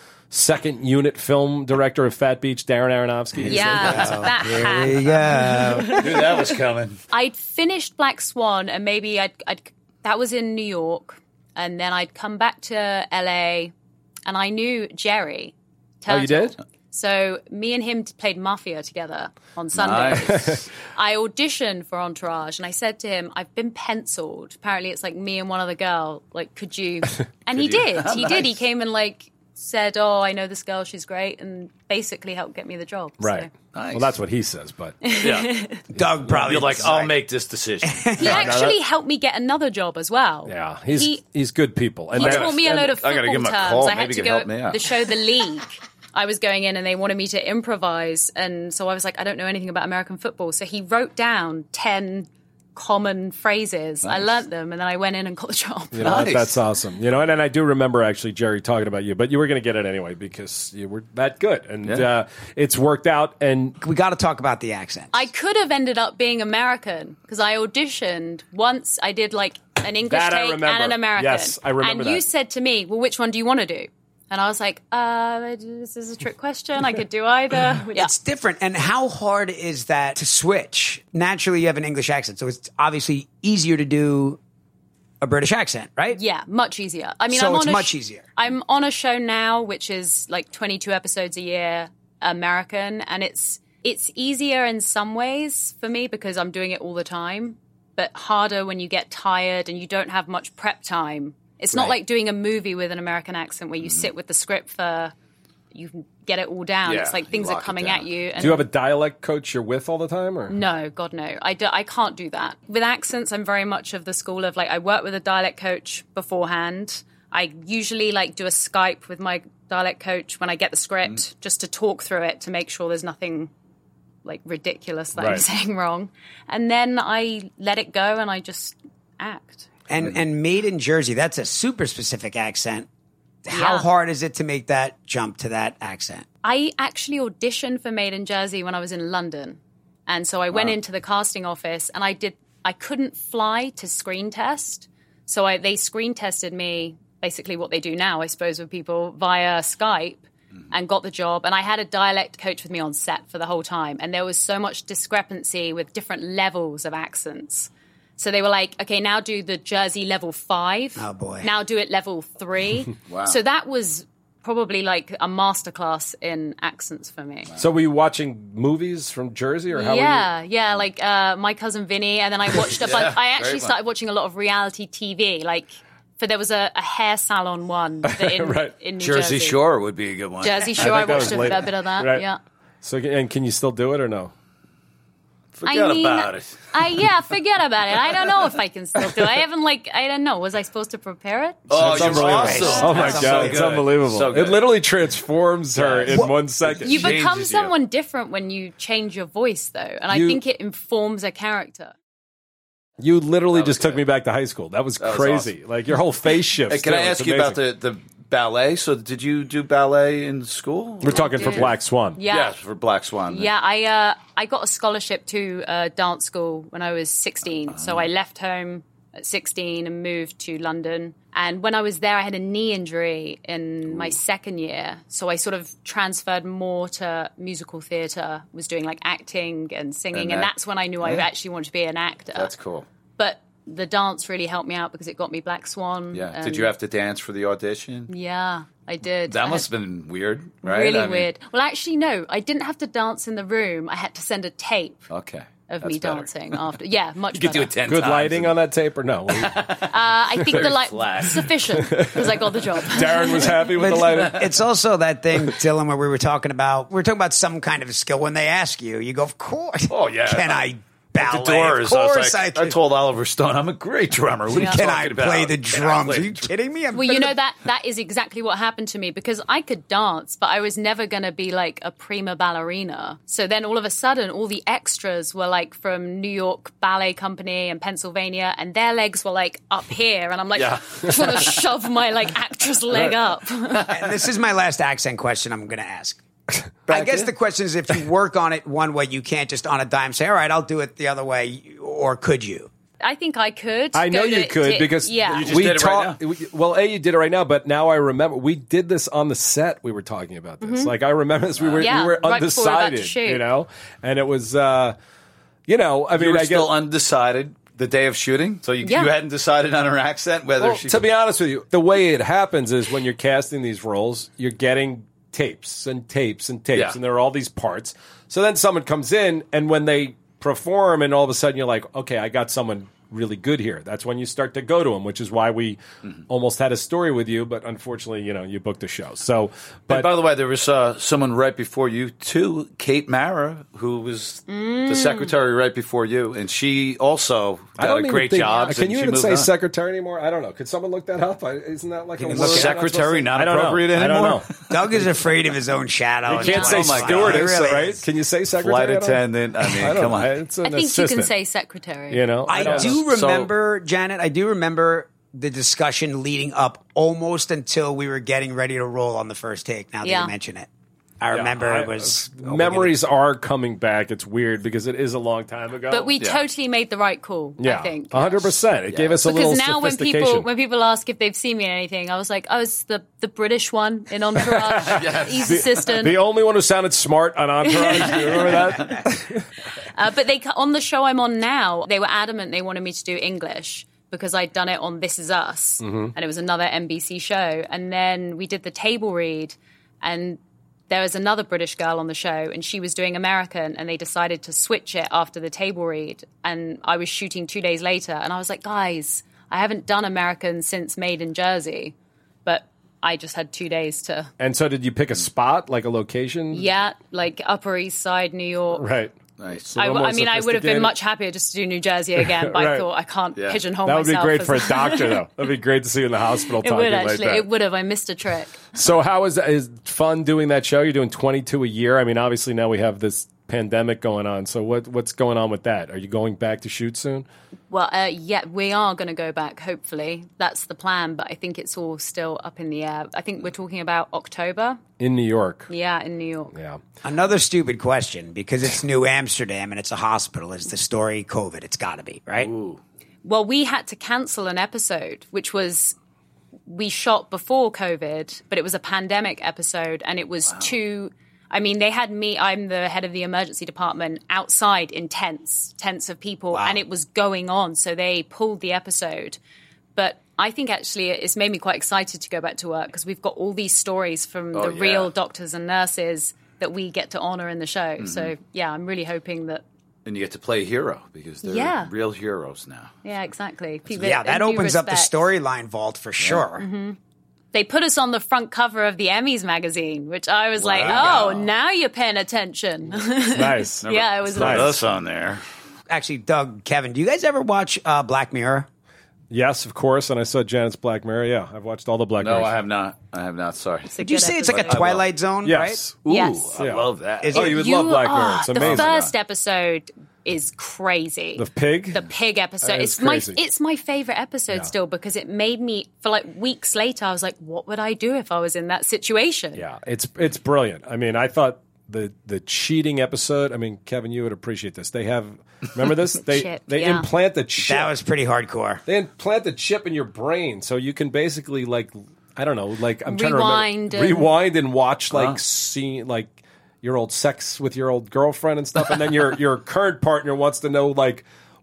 [SPEAKER 2] second unit film director of Fat Beach, Darren Aronofsky.
[SPEAKER 4] Yeah,
[SPEAKER 1] There you go.
[SPEAKER 3] Knew that was coming.
[SPEAKER 4] I'd finished Black Swan, and maybe that was in New York, and then I'd come back to LA, and I knew Jerry Turtle.
[SPEAKER 2] Oh, you did?
[SPEAKER 4] So me and him played Mafia together on Sundays.
[SPEAKER 3] Nice.
[SPEAKER 4] I auditioned for Entourage, and I said to him, I've been penciled. Apparently it's like me and one other girl. Like, could you? And he did. He did. He came and said, oh, I know this girl, she's great, and basically helped get me the job.
[SPEAKER 2] Right.
[SPEAKER 4] So.
[SPEAKER 3] Nice.
[SPEAKER 2] Well, that's what he says, but
[SPEAKER 3] Yeah.
[SPEAKER 1] Doug probably.
[SPEAKER 3] You're like, I'll make this decision.
[SPEAKER 4] He actually helped me get another job as well.
[SPEAKER 2] yeah, he's good people. And
[SPEAKER 4] He
[SPEAKER 2] that-
[SPEAKER 4] taught me a load of
[SPEAKER 3] I gotta
[SPEAKER 4] football
[SPEAKER 3] give him a
[SPEAKER 4] terms.
[SPEAKER 3] call.
[SPEAKER 4] I had
[SPEAKER 3] Maybe
[SPEAKER 4] to
[SPEAKER 3] he can
[SPEAKER 4] go
[SPEAKER 3] help me out.
[SPEAKER 4] the show The League. I was going in and they wanted me to improvise, and so I was like, I don't know anything about American football. So he wrote down 10 common phrases. I learnt them, and then I went in and got the job.
[SPEAKER 2] You know what?
[SPEAKER 3] Nice.
[SPEAKER 2] That's awesome. You know, and I do remember actually Jerry talking about you, but you were going to get it anyway because you were that good, and it's worked out. And
[SPEAKER 1] We got to talk about the accent.
[SPEAKER 4] I could have ended up being American because I auditioned once. I did like an English
[SPEAKER 2] That I
[SPEAKER 4] take
[SPEAKER 2] remember.
[SPEAKER 4] and an American.
[SPEAKER 2] Yes, I remember
[SPEAKER 4] And you
[SPEAKER 2] that.
[SPEAKER 4] said to me, well, which one do you want to do? And I was like, this is a trick question. I could do either. Yeah.
[SPEAKER 1] It's different. And how hard is that to switch? Naturally, you have an English accent, so it's obviously easier to do a British accent, right?
[SPEAKER 4] Yeah, much easier. I mean,
[SPEAKER 1] So
[SPEAKER 4] I'm
[SPEAKER 1] it's
[SPEAKER 4] on
[SPEAKER 1] much easier.
[SPEAKER 4] I'm on a show now, which is like 22 episodes a year, American, and it's easier in some ways for me because I'm doing it all the time, but harder when you get tired and you don't have much prep time. It's not like doing a movie with an American accent where you sit with the script you can get it all down.
[SPEAKER 3] Yeah,
[SPEAKER 4] It's like things are
[SPEAKER 3] lock it
[SPEAKER 4] coming
[SPEAKER 3] down.
[SPEAKER 4] at you. And
[SPEAKER 2] do you have a dialect coach you're with all the time, or
[SPEAKER 4] No, God, no. I can't do that. With accents, I'm very much of the school of I work with a dialect coach beforehand. I usually do a Skype with my dialect coach when I get the script just to talk through it to make sure there's nothing ridiculous that I'm
[SPEAKER 2] Right.
[SPEAKER 4] saying wrong. And then I let it go and I just act.
[SPEAKER 1] And Made in Jersey, that's a super specific accent. How
[SPEAKER 4] Yeah.
[SPEAKER 1] hard is it to make that jump to that accent?
[SPEAKER 4] I actually auditioned for Made in Jersey when I was in London. And so I went into the casting office and I couldn't fly to screen test. So they screen tested me, basically what they do now, I suppose, with people via Skype, and got the job. And I had a dialect coach with me on set for the whole time. And there was so much discrepancy with different levels of accents. So they were like, okay, now do the Jersey level 5.
[SPEAKER 1] Oh, boy.
[SPEAKER 4] Now do it level 3.
[SPEAKER 3] Wow.
[SPEAKER 4] So that was probably a masterclass in accents for me.
[SPEAKER 2] so were you watching movies from Jersey, or how were you?
[SPEAKER 4] Yeah, My Cousin Vinny, and then I watched a bunch. I actually
[SPEAKER 3] great one.
[SPEAKER 4] started watching a lot of reality TV. There was a hair salon one
[SPEAKER 2] Right.
[SPEAKER 4] in New
[SPEAKER 3] Jersey
[SPEAKER 4] Jersey.
[SPEAKER 3] Shore would be a good one.
[SPEAKER 4] Jersey Shore. I
[SPEAKER 2] think that
[SPEAKER 4] watched
[SPEAKER 2] was
[SPEAKER 4] a
[SPEAKER 2] late.
[SPEAKER 4] fair bit of that.
[SPEAKER 2] Right.
[SPEAKER 4] Yeah.
[SPEAKER 2] So, and can you still do it or no?
[SPEAKER 3] Forget about it.
[SPEAKER 4] Forget about it. I don't know if I can still do it. I haven't I don't know. Was I supposed to prepare it?
[SPEAKER 3] Oh,
[SPEAKER 2] It's
[SPEAKER 3] you're
[SPEAKER 2] unbelievable.
[SPEAKER 3] awesome.
[SPEAKER 2] Oh my
[SPEAKER 3] That's
[SPEAKER 2] god,
[SPEAKER 3] so
[SPEAKER 2] it's
[SPEAKER 3] good.
[SPEAKER 2] unbelievable.
[SPEAKER 3] So good.
[SPEAKER 2] It literally transforms her in 1 second.
[SPEAKER 4] You
[SPEAKER 3] changes
[SPEAKER 4] become
[SPEAKER 3] you.
[SPEAKER 4] someone different when you change your voice, though, and I
[SPEAKER 2] You-
[SPEAKER 4] think it informs a character.
[SPEAKER 2] You literally
[SPEAKER 3] That was
[SPEAKER 2] just took
[SPEAKER 3] good.
[SPEAKER 2] me back to high school. That was
[SPEAKER 3] was
[SPEAKER 2] crazy. Your whole face shifts.
[SPEAKER 3] Hey, can I
[SPEAKER 2] too. It's
[SPEAKER 3] ask you about
[SPEAKER 2] amazing.
[SPEAKER 3] the ballet? So did you do ballet in school?
[SPEAKER 2] We're talking for
[SPEAKER 4] did.
[SPEAKER 2] Black Swan.
[SPEAKER 4] Yeah.
[SPEAKER 3] Yes, for Black Swan.
[SPEAKER 4] Yeah, I got a scholarship to dance school when I was 16. So I left home at 16 and moved to London. And when I was there, I had a knee injury in my second year. So I sort of transferred more to musical theatre, was doing acting and singing. And
[SPEAKER 3] that-
[SPEAKER 4] that's when I knew I actually wanted to be an actor.
[SPEAKER 3] That's cool.
[SPEAKER 4] But the dance really helped me out because it got me Black Swan.
[SPEAKER 3] Yeah.
[SPEAKER 4] and-
[SPEAKER 3] Did you have to dance for the audition?
[SPEAKER 4] Yeah. I did.
[SPEAKER 3] That must have been weird, right?
[SPEAKER 4] Really weird. Well, actually, no. I didn't have to dance in the room. I had to send a tape
[SPEAKER 3] Okay.
[SPEAKER 4] of
[SPEAKER 3] That's
[SPEAKER 4] me
[SPEAKER 3] better.
[SPEAKER 4] dancing after. Yeah, much
[SPEAKER 3] You could do
[SPEAKER 4] better.
[SPEAKER 3] it 10
[SPEAKER 2] Good
[SPEAKER 3] times.
[SPEAKER 2] lighting on that tape or no?
[SPEAKER 4] I think the light
[SPEAKER 3] flat.
[SPEAKER 4] sufficient because I got the job.
[SPEAKER 2] Darren was happy with the lighting.
[SPEAKER 1] It's also that thing, Dylan, where we were talking about some kind of skill. When they ask you, you go, of course.
[SPEAKER 3] Oh, yeah.
[SPEAKER 1] Can I ballet?
[SPEAKER 3] The Doors.
[SPEAKER 1] Of
[SPEAKER 3] I
[SPEAKER 1] course
[SPEAKER 3] was like,
[SPEAKER 1] can.
[SPEAKER 3] I told Oliver Stone, I'm a great drummer. What are you
[SPEAKER 1] Can
[SPEAKER 3] talking
[SPEAKER 1] I
[SPEAKER 3] about?
[SPEAKER 1] play the
[SPEAKER 3] Can I
[SPEAKER 1] drums?
[SPEAKER 3] play
[SPEAKER 1] Are you
[SPEAKER 3] the
[SPEAKER 1] kidding me?
[SPEAKER 4] Well, you know, that is exactly what happened to me because I could dance, but I was never going to be like a prima ballerina. So then all of a sudden, all the extras were like from New York Ballet Company and Pennsylvania, and their legs were like up here. And I'm like trying to shove my like actress leg up.
[SPEAKER 1] And this is my last accent question I'm going to ask. I guess the question is, if you work on it one way, you can't just on a dime say, all right, I'll do it the other way, or could you?
[SPEAKER 4] I think I could.
[SPEAKER 2] I know
[SPEAKER 4] go
[SPEAKER 2] you could because
[SPEAKER 3] You just
[SPEAKER 2] we
[SPEAKER 3] did it right
[SPEAKER 2] Well, you did it right now, but now I remember we did this on the set. We were talking about this. Like I remember this. We were
[SPEAKER 4] Yeah,
[SPEAKER 2] we were
[SPEAKER 4] right before we were about to
[SPEAKER 2] undecided,
[SPEAKER 4] shoot.
[SPEAKER 2] you know, and it was, I mean,
[SPEAKER 3] You were
[SPEAKER 2] I
[SPEAKER 3] still
[SPEAKER 2] guess.
[SPEAKER 3] undecided the day of shooting? So you
[SPEAKER 4] Yeah.
[SPEAKER 3] hadn't decided on her accent? Whether
[SPEAKER 2] Well,
[SPEAKER 3] she
[SPEAKER 2] to be honest with you, the way it happens is when you're casting these roles, you're getting tapes and tapes and tapes,
[SPEAKER 3] Yeah.
[SPEAKER 2] and there are all these parts. So then someone comes in, and when they perform, and all of a sudden you're like, okay, I got someone really good here. That's when you start to go to them, which is why we almost had a story with you, but unfortunately, you booked a show. So,
[SPEAKER 3] And
[SPEAKER 2] but
[SPEAKER 3] by the way, there was someone right before you, too, Kate Mara, who was the secretary right before you, and she also
[SPEAKER 2] I
[SPEAKER 3] got
[SPEAKER 2] don't
[SPEAKER 3] a
[SPEAKER 2] even
[SPEAKER 3] great
[SPEAKER 2] think,
[SPEAKER 3] job.
[SPEAKER 2] Can you even say secretary anymore? I don't know. Could someone look that up? Isn't that like a word?
[SPEAKER 3] secretary not
[SPEAKER 2] I don't know.
[SPEAKER 3] appropriate
[SPEAKER 2] I don't
[SPEAKER 3] anymore?
[SPEAKER 2] know.
[SPEAKER 1] Doug is afraid of his own shadow.
[SPEAKER 2] You can't say
[SPEAKER 3] Oh my God.
[SPEAKER 2] stewardess,
[SPEAKER 1] He really
[SPEAKER 2] right?
[SPEAKER 1] is.
[SPEAKER 2] Can you say secretary?
[SPEAKER 3] Flight
[SPEAKER 2] at all?
[SPEAKER 3] attendant. I mean,
[SPEAKER 2] I don't
[SPEAKER 3] come
[SPEAKER 2] know.
[SPEAKER 3] on.
[SPEAKER 2] It's an
[SPEAKER 4] I think
[SPEAKER 2] assistant.
[SPEAKER 4] you can say secretary.
[SPEAKER 1] I
[SPEAKER 2] don't
[SPEAKER 1] do
[SPEAKER 2] know.
[SPEAKER 1] remember, Janet, I do remember the discussion leading up almost until we were getting ready to roll on the first take, now that
[SPEAKER 4] Yeah.
[SPEAKER 1] you mention it. I remember it was...
[SPEAKER 2] memories are coming back. It's weird because it is a long time ago.
[SPEAKER 4] But we totally made the right call, I think.
[SPEAKER 2] 100%. It gave us a little
[SPEAKER 4] Because now when
[SPEAKER 2] sophistication.
[SPEAKER 4] people ask if they've seen me in anything, I was like, I was the British one in Entourage. He's assistant.
[SPEAKER 2] The only one who sounded smart on Entourage. You remember that?
[SPEAKER 4] But on the show I'm on now, they were adamant they wanted me to do English because I'd done it on This Is Us, and it was another NBC show. And then we did the table read, and there was another British girl on the show, and she was doing American, and they decided to switch it after the table read. And I was shooting 2 days later, and I was like, guys, I haven't done American since Made in Jersey, but I just had 2 days to...
[SPEAKER 2] And so did you pick a spot, like a location?
[SPEAKER 4] Yeah, like Upper East Side, New York.
[SPEAKER 2] Right.
[SPEAKER 3] Nice.
[SPEAKER 4] I would have been
[SPEAKER 2] sophisticated.
[SPEAKER 4] much happier just to do New Jersey again, but I
[SPEAKER 2] Right.
[SPEAKER 4] thought I can't pigeonhole
[SPEAKER 2] That would be
[SPEAKER 4] myself.
[SPEAKER 2] great
[SPEAKER 4] as
[SPEAKER 2] for a doctor, though. That'd be great to see you in the hospital
[SPEAKER 4] It
[SPEAKER 2] talking
[SPEAKER 4] would
[SPEAKER 2] like
[SPEAKER 4] actually.
[SPEAKER 2] that.
[SPEAKER 4] It would have. I missed a trick.
[SPEAKER 2] So how is fun doing that show? You're doing 22 a year. I mean, obviously now we have this pandemic going on. So what's going on with that? Are you going back to shoot soon?
[SPEAKER 4] Well, yeah, we are going to go back, hopefully. That's the plan, but I think it's all still up in the air. I think we're talking about October.
[SPEAKER 2] In New York.
[SPEAKER 4] Yeah, in New York.
[SPEAKER 2] Yeah.
[SPEAKER 1] Another stupid question, because it's New Amsterdam and it's a hospital. Is the story COVID? It's got to be, right?
[SPEAKER 4] Well, we had to cancel an episode, which was... We shot before COVID, but it was a pandemic episode, and it was too... I mean, they had me, I'm the head of the emergency department, outside in tents of people, and it was going on. So they pulled the episode. But I think actually it's made me quite excited to go back to work because we've got all these stories from the real doctors and nurses that we get to honor in the show.
[SPEAKER 3] Mm-hmm.
[SPEAKER 4] So, yeah, I'm really hoping that.
[SPEAKER 3] And you get to play a hero because they're real heroes now.
[SPEAKER 4] Yeah, exactly. People,
[SPEAKER 1] Yeah, that
[SPEAKER 4] a new
[SPEAKER 1] opens up the
[SPEAKER 4] respect.
[SPEAKER 1] storyline vault for sure.
[SPEAKER 4] Mm-hmm. They put us on the front cover of the Emmys magazine, which I was like, oh, now you're paying attention.
[SPEAKER 2] Nice.
[SPEAKER 4] Yeah, it was
[SPEAKER 3] Put
[SPEAKER 4] nice.
[SPEAKER 3] us on there.
[SPEAKER 1] Actually, Doug, Kevin, do you guys ever watch Black Mirror?
[SPEAKER 2] Yes, of course. And I saw Janet's Black Mirror. Yeah, I've watched all the Black
[SPEAKER 3] No,
[SPEAKER 2] Mirrors.
[SPEAKER 3] I have not. I have not. Sorry.
[SPEAKER 4] It's a
[SPEAKER 1] Did you
[SPEAKER 4] good
[SPEAKER 1] say it's like a
[SPEAKER 4] episode.
[SPEAKER 1] Twilight Zone,
[SPEAKER 2] Yes.
[SPEAKER 3] Ooh,
[SPEAKER 4] Yes.
[SPEAKER 3] I
[SPEAKER 2] Yeah.
[SPEAKER 3] love that.
[SPEAKER 1] Is
[SPEAKER 2] Oh,
[SPEAKER 1] it-
[SPEAKER 2] you would love Black Mirror. It's
[SPEAKER 4] The
[SPEAKER 2] amazing.
[SPEAKER 4] first episode is crazy.
[SPEAKER 2] The pig?
[SPEAKER 4] The pig episode.
[SPEAKER 2] It's
[SPEAKER 4] It's
[SPEAKER 2] crazy.
[SPEAKER 4] my favorite episode still because it made me, for like weeks later, I was like, what would I do if I was in that situation?
[SPEAKER 2] Yeah, it's brilliant. I mean, I thought the cheating episode. I mean, Kevin, you would appreciate this. They have remember this? They
[SPEAKER 4] Chip,
[SPEAKER 2] they
[SPEAKER 4] yeah.
[SPEAKER 2] implant the chip.
[SPEAKER 1] That was pretty hardcore.
[SPEAKER 2] They implant the chip in your brain, so you can basically like I don't know, like I'm trying
[SPEAKER 4] Rewind
[SPEAKER 2] to
[SPEAKER 4] and-
[SPEAKER 2] remember, rewind and watch like scene like your old sex with your old girlfriend and stuff, and then your current partner wants to know like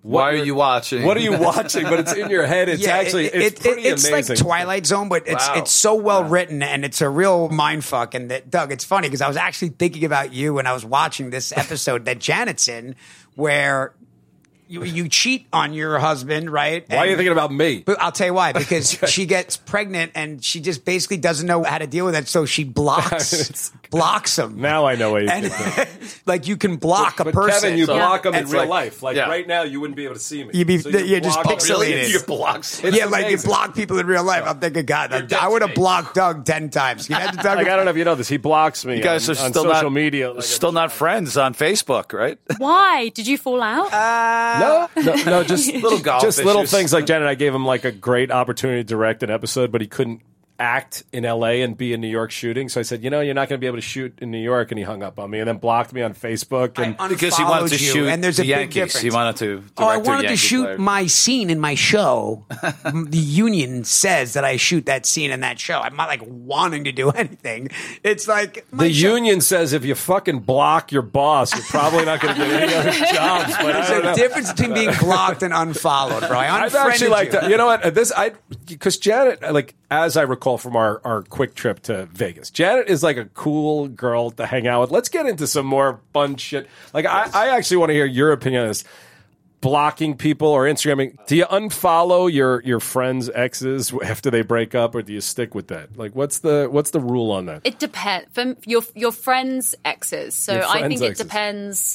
[SPEAKER 3] Why are you watching?
[SPEAKER 2] What are you watching? But it's in your head. It's actually it's pretty amazing.
[SPEAKER 1] It's like Twilight Zone, but it's so well written, and it's a real mind fuck. And that, Doug, it's funny because I was actually thinking about you when I was watching this episode that Janet's in, where you cheat on your husband, right?
[SPEAKER 2] Why are you thinking about me?
[SPEAKER 1] But I'll tell you why. Because she gets pregnant and she just basically doesn't know how to deal with it, so she blocks him.
[SPEAKER 2] Now I know what you're thinking.
[SPEAKER 1] Like you can block a
[SPEAKER 2] But
[SPEAKER 1] person.
[SPEAKER 2] Kevin, you block them in
[SPEAKER 1] It's
[SPEAKER 2] real
[SPEAKER 1] like-
[SPEAKER 2] life. Like right now, you wouldn't be able to see me.
[SPEAKER 1] You'd be
[SPEAKER 2] So you
[SPEAKER 1] just
[SPEAKER 2] block them.
[SPEAKER 1] pixelated.
[SPEAKER 3] You block.
[SPEAKER 1] Yeah, like you block people in real life. I'm thinking, God, I would have blocked Doug 10 times. You imagine Doug?
[SPEAKER 2] Like, I don't know if you know this. He blocks me.
[SPEAKER 3] You guys
[SPEAKER 2] on,
[SPEAKER 3] are
[SPEAKER 2] on
[SPEAKER 3] still
[SPEAKER 2] social
[SPEAKER 3] not
[SPEAKER 2] media. Like,
[SPEAKER 3] still not friends on Facebook, right?
[SPEAKER 4] Why? Did you fall out?
[SPEAKER 2] no, just
[SPEAKER 3] Little golf
[SPEAKER 2] just little
[SPEAKER 3] issues.
[SPEAKER 2] things like Janet. I gave him like a great opportunity to direct an episode, but he couldn't act in LA and be in New York shooting. So I said, you're not going to be able to shoot in New York, and he hung up on me and then blocked me on Facebook. And
[SPEAKER 3] Because he wanted to shoot
[SPEAKER 1] and there's a
[SPEAKER 3] the
[SPEAKER 1] big
[SPEAKER 3] Yankees.
[SPEAKER 1] difference.
[SPEAKER 3] He wanted to.
[SPEAKER 1] I
[SPEAKER 3] direct a
[SPEAKER 1] wanted to
[SPEAKER 3] Yankee
[SPEAKER 1] shoot
[SPEAKER 3] player.
[SPEAKER 1] my scene in my show. The union says that I shoot that scene in that show. I'm not like wanting to do anything. It's like my
[SPEAKER 2] the
[SPEAKER 1] show.
[SPEAKER 2] union says if you fucking block your boss, you're probably not going to get any other jobs. But I
[SPEAKER 1] There's
[SPEAKER 2] don't
[SPEAKER 1] a
[SPEAKER 2] know.
[SPEAKER 1] difference between being blocked and unfollowed, bro. I
[SPEAKER 2] I've actually
[SPEAKER 1] unfriended
[SPEAKER 2] liked, you know what, because Janet, like, as I recall from our quick trip to Vegas, Janet is like a cool girl to hang out with. Let's get into some more fun shit. Like, I actually want to hear your opinion on this. Blocking people or Instagramming. Do you unfollow your friends' exes after they break up, or do you stick with that? Like, what's the rule on that?
[SPEAKER 4] It depends. From your friends' exes. So
[SPEAKER 2] Your
[SPEAKER 4] I
[SPEAKER 2] friends'
[SPEAKER 4] think it
[SPEAKER 2] exes.
[SPEAKER 4] depends.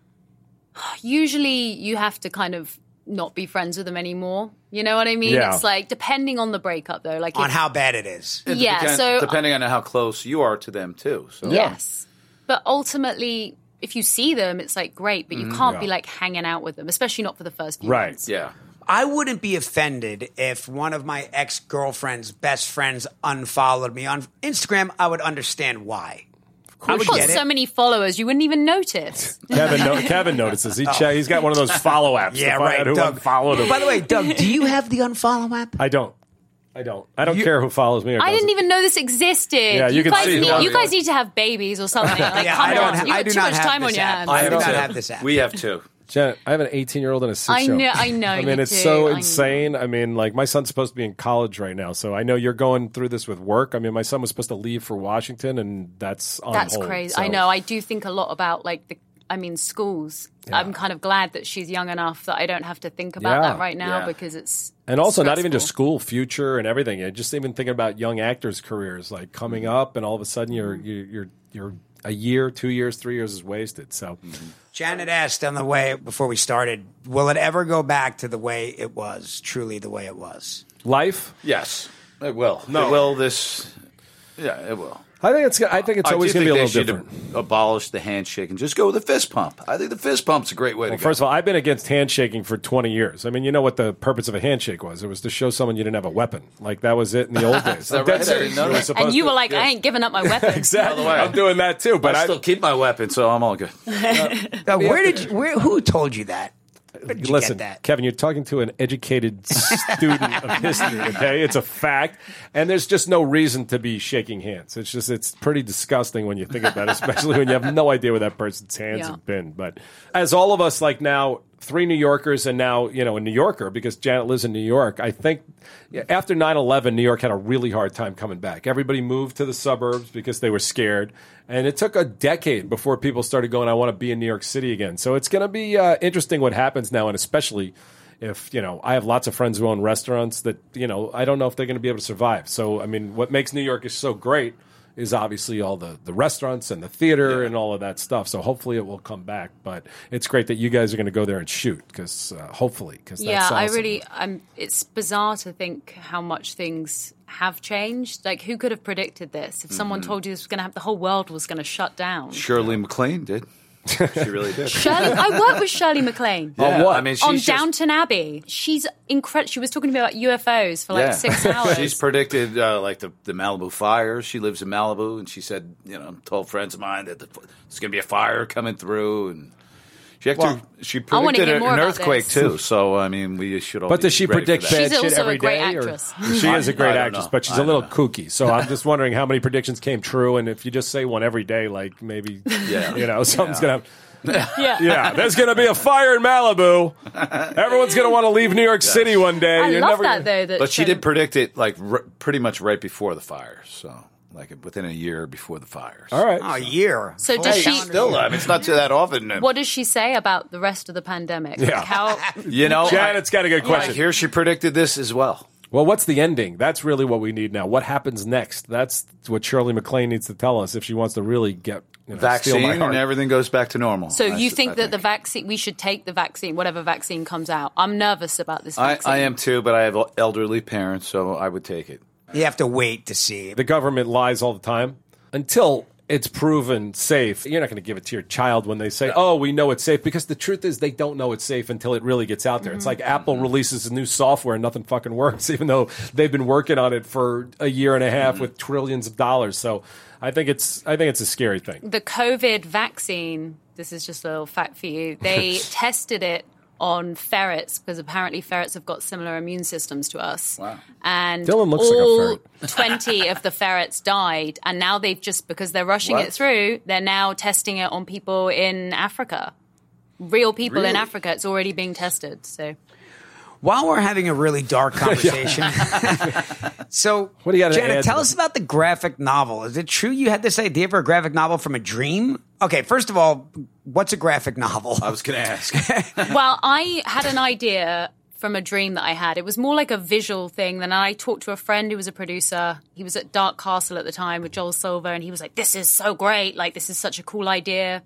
[SPEAKER 4] Usually you have to kind of not be friends with them anymore. You know what I mean?
[SPEAKER 2] Yeah.
[SPEAKER 4] It's like depending on the breakup though. Like
[SPEAKER 1] on
[SPEAKER 4] if-
[SPEAKER 1] how bad it is.
[SPEAKER 4] yeah. So
[SPEAKER 3] depending on how close you are to them too. So
[SPEAKER 4] yes, but ultimately, if you see them, it's like great, but you can't be like hanging out with them, especially not for the first few
[SPEAKER 2] Right.
[SPEAKER 4] months.
[SPEAKER 3] yeah.
[SPEAKER 1] I wouldn't be offended if one of my ex-girlfriend's best friends unfollowed me on Instagram. I would understand why. I would
[SPEAKER 4] You've got
[SPEAKER 1] get
[SPEAKER 4] so
[SPEAKER 1] it.
[SPEAKER 4] many followers, you wouldn't even notice.
[SPEAKER 2] Kevin notices. He's got one of those follow apps
[SPEAKER 1] Yeah,
[SPEAKER 2] to find
[SPEAKER 1] right.
[SPEAKER 2] out who
[SPEAKER 1] Doug.
[SPEAKER 2] unfollowed him.
[SPEAKER 1] By the way, Doug, do you have the unfollow app?
[SPEAKER 2] I don't care who follows me or
[SPEAKER 4] I
[SPEAKER 2] doesn't.
[SPEAKER 4] didn't even know this existed.
[SPEAKER 2] Yeah, you can
[SPEAKER 4] guys
[SPEAKER 2] see
[SPEAKER 4] need,
[SPEAKER 2] who-
[SPEAKER 4] you guys need to have babies or something. Like,
[SPEAKER 1] Yeah,
[SPEAKER 4] come
[SPEAKER 1] I don't
[SPEAKER 4] on,
[SPEAKER 1] have-
[SPEAKER 4] you
[SPEAKER 1] I
[SPEAKER 4] got
[SPEAKER 1] do
[SPEAKER 4] too
[SPEAKER 1] not
[SPEAKER 4] much
[SPEAKER 1] have
[SPEAKER 4] time on
[SPEAKER 1] this
[SPEAKER 4] your
[SPEAKER 1] app.
[SPEAKER 4] hands.
[SPEAKER 1] I do
[SPEAKER 3] have
[SPEAKER 1] not
[SPEAKER 3] two.
[SPEAKER 1] have this app.
[SPEAKER 3] We have two.
[SPEAKER 2] Janet, I have an 18-year-old and a 6-year-old.
[SPEAKER 4] I know
[SPEAKER 2] I mean,
[SPEAKER 4] you
[SPEAKER 2] it's
[SPEAKER 4] do.
[SPEAKER 2] so
[SPEAKER 4] I know.
[SPEAKER 2] insane. I mean, like, my son's supposed to be in college right now, so I know you're going through this with work. I mean, my son was supposed to leave for Washington, and that's on
[SPEAKER 4] That's
[SPEAKER 2] hold.
[SPEAKER 4] crazy.
[SPEAKER 2] So-
[SPEAKER 4] I know. I do think a lot about like schools. I'm kind of glad that she's young enough that I don't have to think about
[SPEAKER 2] Yeah.
[SPEAKER 4] that right now
[SPEAKER 3] Yeah.
[SPEAKER 4] because it's
[SPEAKER 2] And also, not even
[SPEAKER 4] stressful.
[SPEAKER 2] just school, future, and everything. Just even thinking about young actors' careers, like coming up, and all of a sudden you're a year, 2 years, 3 years is wasted. So,
[SPEAKER 1] Janet asked on the way before we started, will it ever go back to the way it was, truly the way it was?
[SPEAKER 2] life.
[SPEAKER 3] Yes, it will.
[SPEAKER 2] No.
[SPEAKER 3] It will. Yeah, it will.
[SPEAKER 2] I think it's always going to be a little
[SPEAKER 3] should
[SPEAKER 2] different.
[SPEAKER 3] abolish the handshake and just go with the fist pump. I think the fist pump's a great way to go.
[SPEAKER 2] First of all, I've been against handshaking for 20 years. I mean, you know what the purpose of a handshake was? It was to show someone you didn't have a weapon. Like, that was it in the old days.
[SPEAKER 3] that right? I didn't know that.
[SPEAKER 4] And you were like, I ain't giving up my weapon.
[SPEAKER 2] Exactly.
[SPEAKER 3] By the way,
[SPEAKER 2] I'm doing that too. But
[SPEAKER 3] I still keep my weapon, so I'm all good.
[SPEAKER 1] Who told you that? Where did you
[SPEAKER 2] Listen,
[SPEAKER 1] get that?
[SPEAKER 2] Kevin, you're talking to an educated student of history, okay? It's a fact. And there's just no reason to be shaking hands. It's pretty disgusting when you think about it, especially when you have no idea where that person's hands
[SPEAKER 4] Yeah.
[SPEAKER 2] have been. But as all of us, like now, 3 New Yorkers and now, a New Yorker, because Janet lives in New York, I think after 9/11, New York had a really hard time coming back. Everybody moved to the suburbs because they were scared. And it took a decade before people started going, I want to be in New York City again. So it's going to be interesting what happens now, and especially if, I have lots of friends who own restaurants that, I don't know if they're going to be able to survive. So, I mean, what makes New York is so great is obviously all the restaurants and the theater and all of that stuff. So hopefully it will come back. But it's great that you guys are going to go there and shoot, because hopefully. Cause
[SPEAKER 4] Yeah,
[SPEAKER 2] that's
[SPEAKER 4] I
[SPEAKER 2] awesome.
[SPEAKER 4] really. It's bizarre to think how much things have changed. Like, who could have predicted this? If someone told you this was going to happen, the whole world was going to shut down.
[SPEAKER 3] Shirley MacLaine did. She really did.
[SPEAKER 4] I worked with Shirley MacLaine.
[SPEAKER 3] Yeah,
[SPEAKER 2] what?
[SPEAKER 3] I mean,
[SPEAKER 4] On
[SPEAKER 3] she's
[SPEAKER 4] Downton Abbey. She's incredible. She was talking to me about UFOs for like 6 hours.
[SPEAKER 3] She's predicted like the Malibu fire. She lives in Malibu, and she said, told friends of mine that there's going to be a fire coming through, and she
[SPEAKER 4] I wanna
[SPEAKER 3] predicted
[SPEAKER 4] hear
[SPEAKER 3] an
[SPEAKER 4] more about
[SPEAKER 3] earthquake
[SPEAKER 4] this.
[SPEAKER 3] too. So I mean, we should all.
[SPEAKER 2] But
[SPEAKER 3] be
[SPEAKER 2] does she
[SPEAKER 3] ready for
[SPEAKER 2] predict
[SPEAKER 3] that.
[SPEAKER 2] bad
[SPEAKER 4] She's
[SPEAKER 2] shit
[SPEAKER 4] also a
[SPEAKER 2] every
[SPEAKER 4] great
[SPEAKER 2] day?
[SPEAKER 4] actress.
[SPEAKER 2] She is a great
[SPEAKER 3] I don't
[SPEAKER 2] actress,
[SPEAKER 3] know.
[SPEAKER 2] but she's
[SPEAKER 3] I
[SPEAKER 2] a little
[SPEAKER 3] don't know.
[SPEAKER 2] kooky. So I'm just wondering how many predictions came true, and if you just say one every day, like maybe,
[SPEAKER 3] Yeah.
[SPEAKER 2] something's going to happen. Yeah, there's going to be a fire in Malibu. Everyone's going to want to leave New York City one day.
[SPEAKER 4] I love that, though.
[SPEAKER 3] But she did predict it like pretty much right before the fire. So, like within a year before the fires.
[SPEAKER 2] All right.
[SPEAKER 1] Oh, a year.
[SPEAKER 4] So does she
[SPEAKER 3] Still, I mean, it's not that often.
[SPEAKER 4] What does she say about the rest of the pandemic?
[SPEAKER 2] Yeah.
[SPEAKER 4] Like how
[SPEAKER 2] Janet's got a good question.
[SPEAKER 3] I hear she predicted this as well.
[SPEAKER 2] Well, what's the ending? That's really what we need now. What happens next? That's what Shirley MacLaine needs to tell us if she wants to really get steal my
[SPEAKER 3] Vaccine
[SPEAKER 2] heart.
[SPEAKER 3] and everything goes back to normal.
[SPEAKER 4] So you think that the vaccine, we should take the vaccine, whatever vaccine comes out? I'm nervous about this vaccine.
[SPEAKER 3] I am too, but I have elderly parents, so I would take it.
[SPEAKER 1] You have to wait to see.
[SPEAKER 2] The government lies all the time until it's proven safe. You're not going to give it to your child when they say, oh, we know it's safe, because the truth is they don't know it's safe until it really gets out there. It's like Apple releases a new software and nothing fucking works, even though they've been working on it for a year and a half with trillions of dollars. So I think it's a scary thing.
[SPEAKER 4] The COVID vaccine, this is just a little fact for you, they tested it on ferrets, because apparently ferrets have got similar immune systems to us.
[SPEAKER 3] Wow.
[SPEAKER 4] And
[SPEAKER 2] Dylan looks
[SPEAKER 4] all
[SPEAKER 2] like a
[SPEAKER 4] 20 of the ferrets died, and now they've just, because they're rushing it through, they're now testing it on people in Africa. Real people in Africa. It's already being tested. So
[SPEAKER 1] While we're having a really dark conversation, so
[SPEAKER 2] What do you gotta
[SPEAKER 1] Janet,
[SPEAKER 2] add
[SPEAKER 1] tell
[SPEAKER 2] to
[SPEAKER 1] us
[SPEAKER 2] that?
[SPEAKER 1] about the graphic novel. Is it true you had this idea for a graphic novel from a dream? Okay, first of all, what's a graphic novel?
[SPEAKER 3] I was going to ask.
[SPEAKER 4] well, I had an idea from a dream that I had. It was more like a visual thing. Then I talked to a friend who was a producer. He was at Dark Castle at the time with Joel Silver, and he was like, this is so great. Like, this is such a cool idea.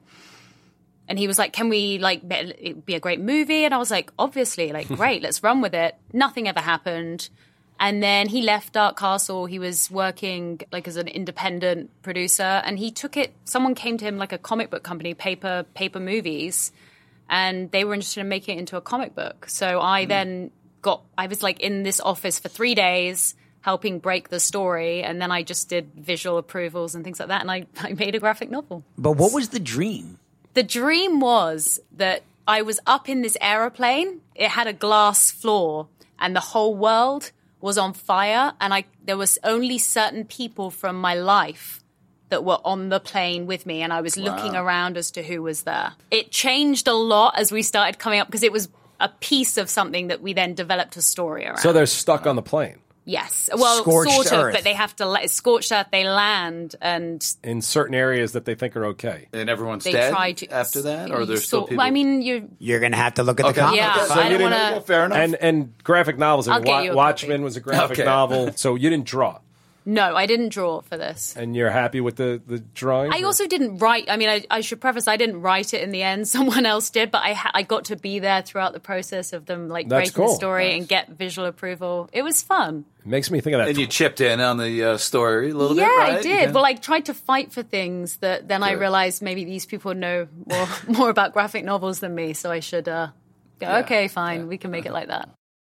[SPEAKER 4] And he was like, can we, like, it be a great movie? And I was like, obviously, like, great, let's run with it. Nothing ever happened. And then he left Dark Castle. He was working, like, as an independent producer. And he took it, someone came to him, like a comic book company, Paper Movies, and they were interested in making it into a comic book. So I then I was, like, in this office for 3 days, helping break the story. And then I just did visual approvals and things like that. And I made a graphic novel.
[SPEAKER 1] But what was the dream?
[SPEAKER 4] The dream was that I was up in this aeroplane. It had a glass floor, and the whole world was on fire. And there was only certain people from my life that were on the plane with me, and I was looking around as to who was there. It changed a lot as we started coming up, because it was a piece of something that we then developed a story around.
[SPEAKER 2] So they're stuck on the plane.
[SPEAKER 4] Yes. Well,
[SPEAKER 1] Scorched
[SPEAKER 4] sort of,
[SPEAKER 1] earth.
[SPEAKER 4] but they have to scorched earth. They land, and
[SPEAKER 2] In certain areas that they think are okay.
[SPEAKER 3] And everyone's
[SPEAKER 4] they
[SPEAKER 3] dead
[SPEAKER 4] try to
[SPEAKER 3] after that? Or there's still people?
[SPEAKER 4] I mean,
[SPEAKER 1] You're going to have to look at the comic.
[SPEAKER 4] Yeah,
[SPEAKER 3] So
[SPEAKER 4] I
[SPEAKER 3] you
[SPEAKER 4] don't
[SPEAKER 3] didn't-
[SPEAKER 4] want to.
[SPEAKER 3] Fair enough.
[SPEAKER 2] And graphic novels.
[SPEAKER 4] I'll get you a
[SPEAKER 2] Watchmen
[SPEAKER 4] copy.
[SPEAKER 2] was a graphic
[SPEAKER 3] Okay.
[SPEAKER 2] novel. So you didn't draw.
[SPEAKER 4] No, I didn't draw for this.
[SPEAKER 2] And you're happy with the drawing?
[SPEAKER 4] I also didn't write. I mean, I should preface, I didn't write it in the end. Someone else did, but I got to be there throughout the process of them, like,
[SPEAKER 2] That's
[SPEAKER 4] breaking the
[SPEAKER 2] cool.
[SPEAKER 4] story
[SPEAKER 3] Nice.
[SPEAKER 4] and get visual approval. It was fun.
[SPEAKER 2] It makes me think of that.
[SPEAKER 3] And you chipped in on the story a little
[SPEAKER 4] Yeah,
[SPEAKER 3] bit, right?
[SPEAKER 4] I did.
[SPEAKER 3] Yeah.
[SPEAKER 4] Well, I tried to fight for things that then I
[SPEAKER 3] Good.
[SPEAKER 4] realized maybe these people know more about graphic novels than me, so I should go, okay, fine, we can make it like that.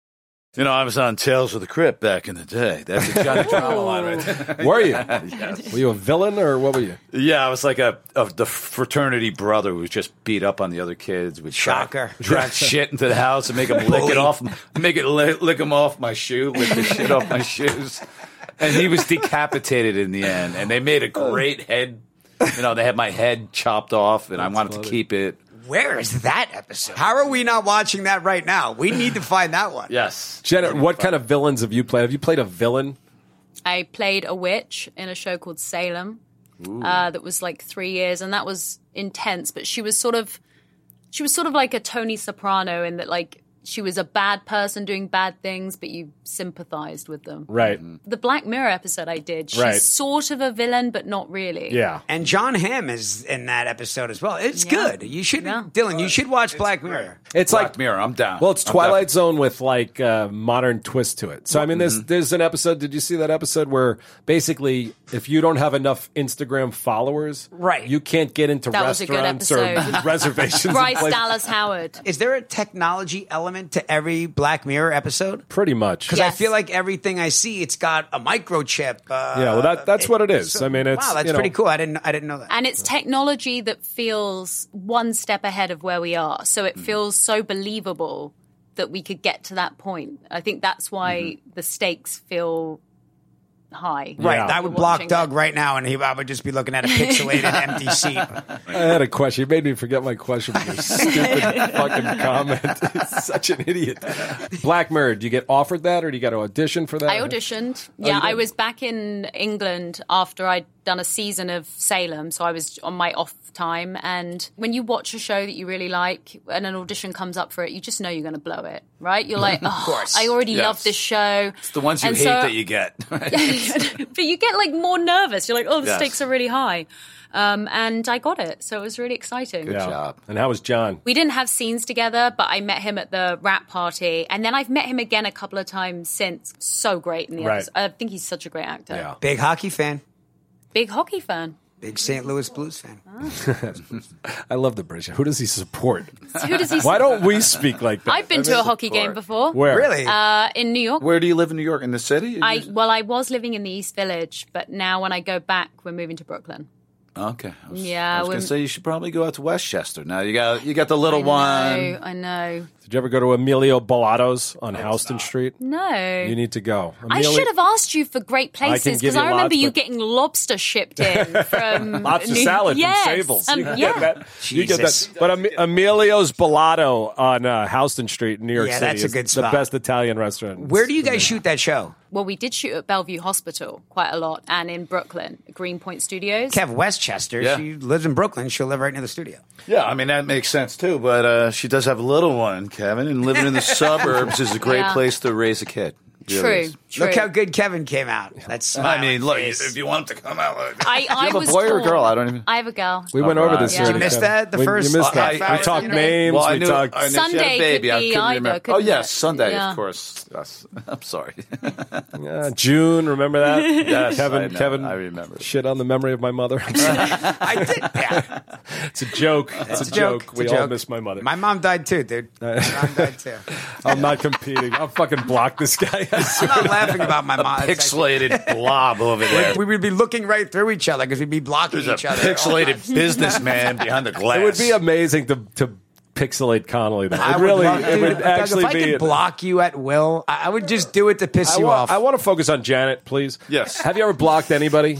[SPEAKER 3] You know, I was on Tales of the Crypt back in the day. That's a Johnny Drama line right there.
[SPEAKER 2] Were you?
[SPEAKER 3] Yes.
[SPEAKER 2] Were you a villain or what were you?
[SPEAKER 3] Yeah, I was like the fraternity brother who was just beat up on the other kids. Would
[SPEAKER 1] Shocker.
[SPEAKER 3] Drag shit into the house and make them lick it off. Lick them off my shoe. Lick the shit off my shoes. And he was decapitated in the end. And they made a great head. You know, they had my head chopped off, and I wanted to keep it.
[SPEAKER 1] Where is that episode? How are we not watching that right now? We need to find that one.
[SPEAKER 3] Yes.
[SPEAKER 2] Janet, what kind of villains have you played? Have you played a villain?
[SPEAKER 4] I played a witch in a show called Salem that was like 3 years, and that was intense. But she was sort of like a Tony Soprano in that, like, she was a bad person doing bad things, but you sympathized with them.
[SPEAKER 2] Right.
[SPEAKER 4] The Black Mirror episode I did, she's
[SPEAKER 2] Right.
[SPEAKER 4] sort of a villain, but not really.
[SPEAKER 2] Yeah.
[SPEAKER 1] And John Hamm is in that episode as well. It's
[SPEAKER 4] Yeah.
[SPEAKER 1] good. You should, Dylan, you should watch Black Mirror.
[SPEAKER 2] It's
[SPEAKER 3] Black
[SPEAKER 2] like
[SPEAKER 3] Mirror, I'm down.
[SPEAKER 2] Well, it's
[SPEAKER 3] I'm
[SPEAKER 2] Twilight Zone with like a modern twist to it. So I mean, there's an episode. Did you see that episode where basically, if you don't have enough Instagram followers,
[SPEAKER 1] Right.
[SPEAKER 2] you can't get into
[SPEAKER 4] That was a good
[SPEAKER 2] restaurants or
[SPEAKER 4] episode.
[SPEAKER 2] reservations. in
[SPEAKER 4] Bryce
[SPEAKER 2] places.
[SPEAKER 4] Dallas Howard.
[SPEAKER 1] Is there a technology element to every Black Mirror episode?
[SPEAKER 2] Pretty much.
[SPEAKER 1] Because I
[SPEAKER 4] Yes.
[SPEAKER 1] feel like everything I see, it's got a microchip.
[SPEAKER 2] Yeah, well, that's what it is. I mean, it's
[SPEAKER 1] wow, that's
[SPEAKER 2] you know,
[SPEAKER 1] pretty cool. I didn't know that.
[SPEAKER 4] And it's technology that feels one step ahead of where we are. So it feels so believable that we could get to that point. I think that's why the stakes feel high.
[SPEAKER 1] Right,
[SPEAKER 2] Yeah.
[SPEAKER 1] I would block Doug right now, and I would just be looking at a pixelated empty seat.
[SPEAKER 2] I had a question. You made me forget my question with your stupid fucking comment. It's such an idiot. Black Mirror, do you get offered that or do you got to audition for that?
[SPEAKER 4] I auditioned. Yeah, I was back in England after I'd done a season of Salem, so I was on my off time. And when you watch a show that you really like and an audition comes up for it, you just know you're going to blow it, right? You're like, oh,
[SPEAKER 1] course.
[SPEAKER 4] I already
[SPEAKER 3] Yes.
[SPEAKER 4] love this show.
[SPEAKER 3] It's the ones you
[SPEAKER 4] And
[SPEAKER 3] hate
[SPEAKER 4] so-
[SPEAKER 3] that you get. Right?
[SPEAKER 4] But you get like more nervous. You're like, oh, the
[SPEAKER 3] Yes.
[SPEAKER 4] stakes are really high. And I got it. So it was really exciting.
[SPEAKER 2] Yeah.
[SPEAKER 3] job.
[SPEAKER 2] And how was John?
[SPEAKER 4] We didn't have scenes together, but I met him at the rap party. And then I've met him again a couple of times since. So great in the
[SPEAKER 2] Right.
[SPEAKER 4] episode. I think he's such a great actor.
[SPEAKER 2] Yeah.
[SPEAKER 1] Big hockey fan.
[SPEAKER 4] Big hockey fan.
[SPEAKER 1] Big St. Louis Blues fan.
[SPEAKER 2] I love the British. Who does he support?
[SPEAKER 4] Who does he?
[SPEAKER 2] Why don't we speak like that?
[SPEAKER 4] I've been to a hockey game before.
[SPEAKER 2] Where?
[SPEAKER 1] Really?
[SPEAKER 4] In New York.
[SPEAKER 3] Where do you live in New York? In the city?
[SPEAKER 4] I was living in the East Village, but now when I go back, we're moving to Brooklyn.
[SPEAKER 3] Okay.
[SPEAKER 4] Yeah,
[SPEAKER 3] I was going
[SPEAKER 4] when-
[SPEAKER 3] to say you should probably go out to Westchester. Now you got the little one.
[SPEAKER 4] I know.
[SPEAKER 2] Did you ever go to Emilio Bellatos on Houston Street?
[SPEAKER 4] No.
[SPEAKER 2] You need to go.
[SPEAKER 4] I should have asked you for great places
[SPEAKER 2] give
[SPEAKER 4] because
[SPEAKER 2] you
[SPEAKER 4] I remember
[SPEAKER 2] lots,
[SPEAKER 4] you
[SPEAKER 2] but-
[SPEAKER 4] getting lobster shipped in from
[SPEAKER 2] Lobster salad
[SPEAKER 4] yes.
[SPEAKER 2] from Sables. You can
[SPEAKER 4] yeah.
[SPEAKER 2] get that. You get
[SPEAKER 1] Jesus.
[SPEAKER 2] that. But Emilio's Bellato on Houston Street in New York
[SPEAKER 1] Yeah,
[SPEAKER 2] City
[SPEAKER 1] that's a
[SPEAKER 2] is
[SPEAKER 1] good
[SPEAKER 2] the
[SPEAKER 1] spot.
[SPEAKER 2] best Italian restaurant.
[SPEAKER 1] Where do you guys shoot that show?
[SPEAKER 4] Well, we did shoot at Bellevue Hospital quite a lot, and in Brooklyn, Greenpoint Studios.
[SPEAKER 1] Kev Westchester.
[SPEAKER 3] Yeah.
[SPEAKER 1] She lives in Brooklyn. She'll live right near the studio.
[SPEAKER 3] Yeah, I mean, that makes sense too. But she does have a little one, Kevin, and living in the suburbs is a great
[SPEAKER 4] Yeah.
[SPEAKER 3] place to raise a kid. Really
[SPEAKER 4] True,
[SPEAKER 3] is.
[SPEAKER 4] true.
[SPEAKER 1] Look how good Kevin came out. That's
[SPEAKER 3] I mean, look, if you want him to come out,
[SPEAKER 4] I
[SPEAKER 3] you have
[SPEAKER 4] was
[SPEAKER 3] a boy or a
[SPEAKER 4] torn.
[SPEAKER 3] girl? I don't even.
[SPEAKER 4] I have a girl.
[SPEAKER 2] We went over this
[SPEAKER 3] Did
[SPEAKER 1] you
[SPEAKER 2] already,
[SPEAKER 1] miss
[SPEAKER 2] Kevin.
[SPEAKER 1] that? The first
[SPEAKER 2] You missed that.
[SPEAKER 1] half hour?
[SPEAKER 2] We talked
[SPEAKER 4] You know?
[SPEAKER 2] names.
[SPEAKER 3] Well, I
[SPEAKER 2] we
[SPEAKER 3] knew,
[SPEAKER 2] talked.
[SPEAKER 3] I knew she
[SPEAKER 4] Sunday
[SPEAKER 3] had a baby.
[SPEAKER 4] could
[SPEAKER 3] I
[SPEAKER 4] be
[SPEAKER 3] couldn't
[SPEAKER 4] either,
[SPEAKER 3] remember.
[SPEAKER 4] couldn't
[SPEAKER 3] Yes,
[SPEAKER 4] it?
[SPEAKER 3] Sunday,
[SPEAKER 4] Yeah.
[SPEAKER 3] of course. Yes. I'm sorry.
[SPEAKER 2] June, remember that?
[SPEAKER 3] Yes,
[SPEAKER 2] Kevin,
[SPEAKER 3] I know.
[SPEAKER 2] Kevin,
[SPEAKER 3] I remember.
[SPEAKER 2] shit on the memory of my mother. I'm sorry.
[SPEAKER 1] I did. Yeah.
[SPEAKER 2] It's a joke. It's a joke.
[SPEAKER 1] It's
[SPEAKER 2] We
[SPEAKER 1] a
[SPEAKER 2] all
[SPEAKER 1] joke.
[SPEAKER 2] miss my mother.
[SPEAKER 1] My mom died too, dude. My mom died too.
[SPEAKER 2] I'm not competing. I'll fucking block this guy. I
[SPEAKER 1] I'm
[SPEAKER 2] swear.
[SPEAKER 1] not laughing about my mom. It's
[SPEAKER 3] Pixelated blob over there.
[SPEAKER 1] we would be looking right through each other because we'd be blocking
[SPEAKER 3] There's a
[SPEAKER 1] each other.
[SPEAKER 3] pixelated businessman behind the glass.
[SPEAKER 2] It would be amazing to pixelate Connolly. Though.
[SPEAKER 1] I
[SPEAKER 2] It really,
[SPEAKER 1] love,
[SPEAKER 2] it
[SPEAKER 1] dude,
[SPEAKER 2] would
[SPEAKER 1] Doug,
[SPEAKER 2] actually
[SPEAKER 1] if I
[SPEAKER 2] be.
[SPEAKER 1] could block you at will, I would just do it to piss you off.
[SPEAKER 2] I want to focus on Janet, please.
[SPEAKER 3] Yes.
[SPEAKER 2] Have you ever blocked anybody?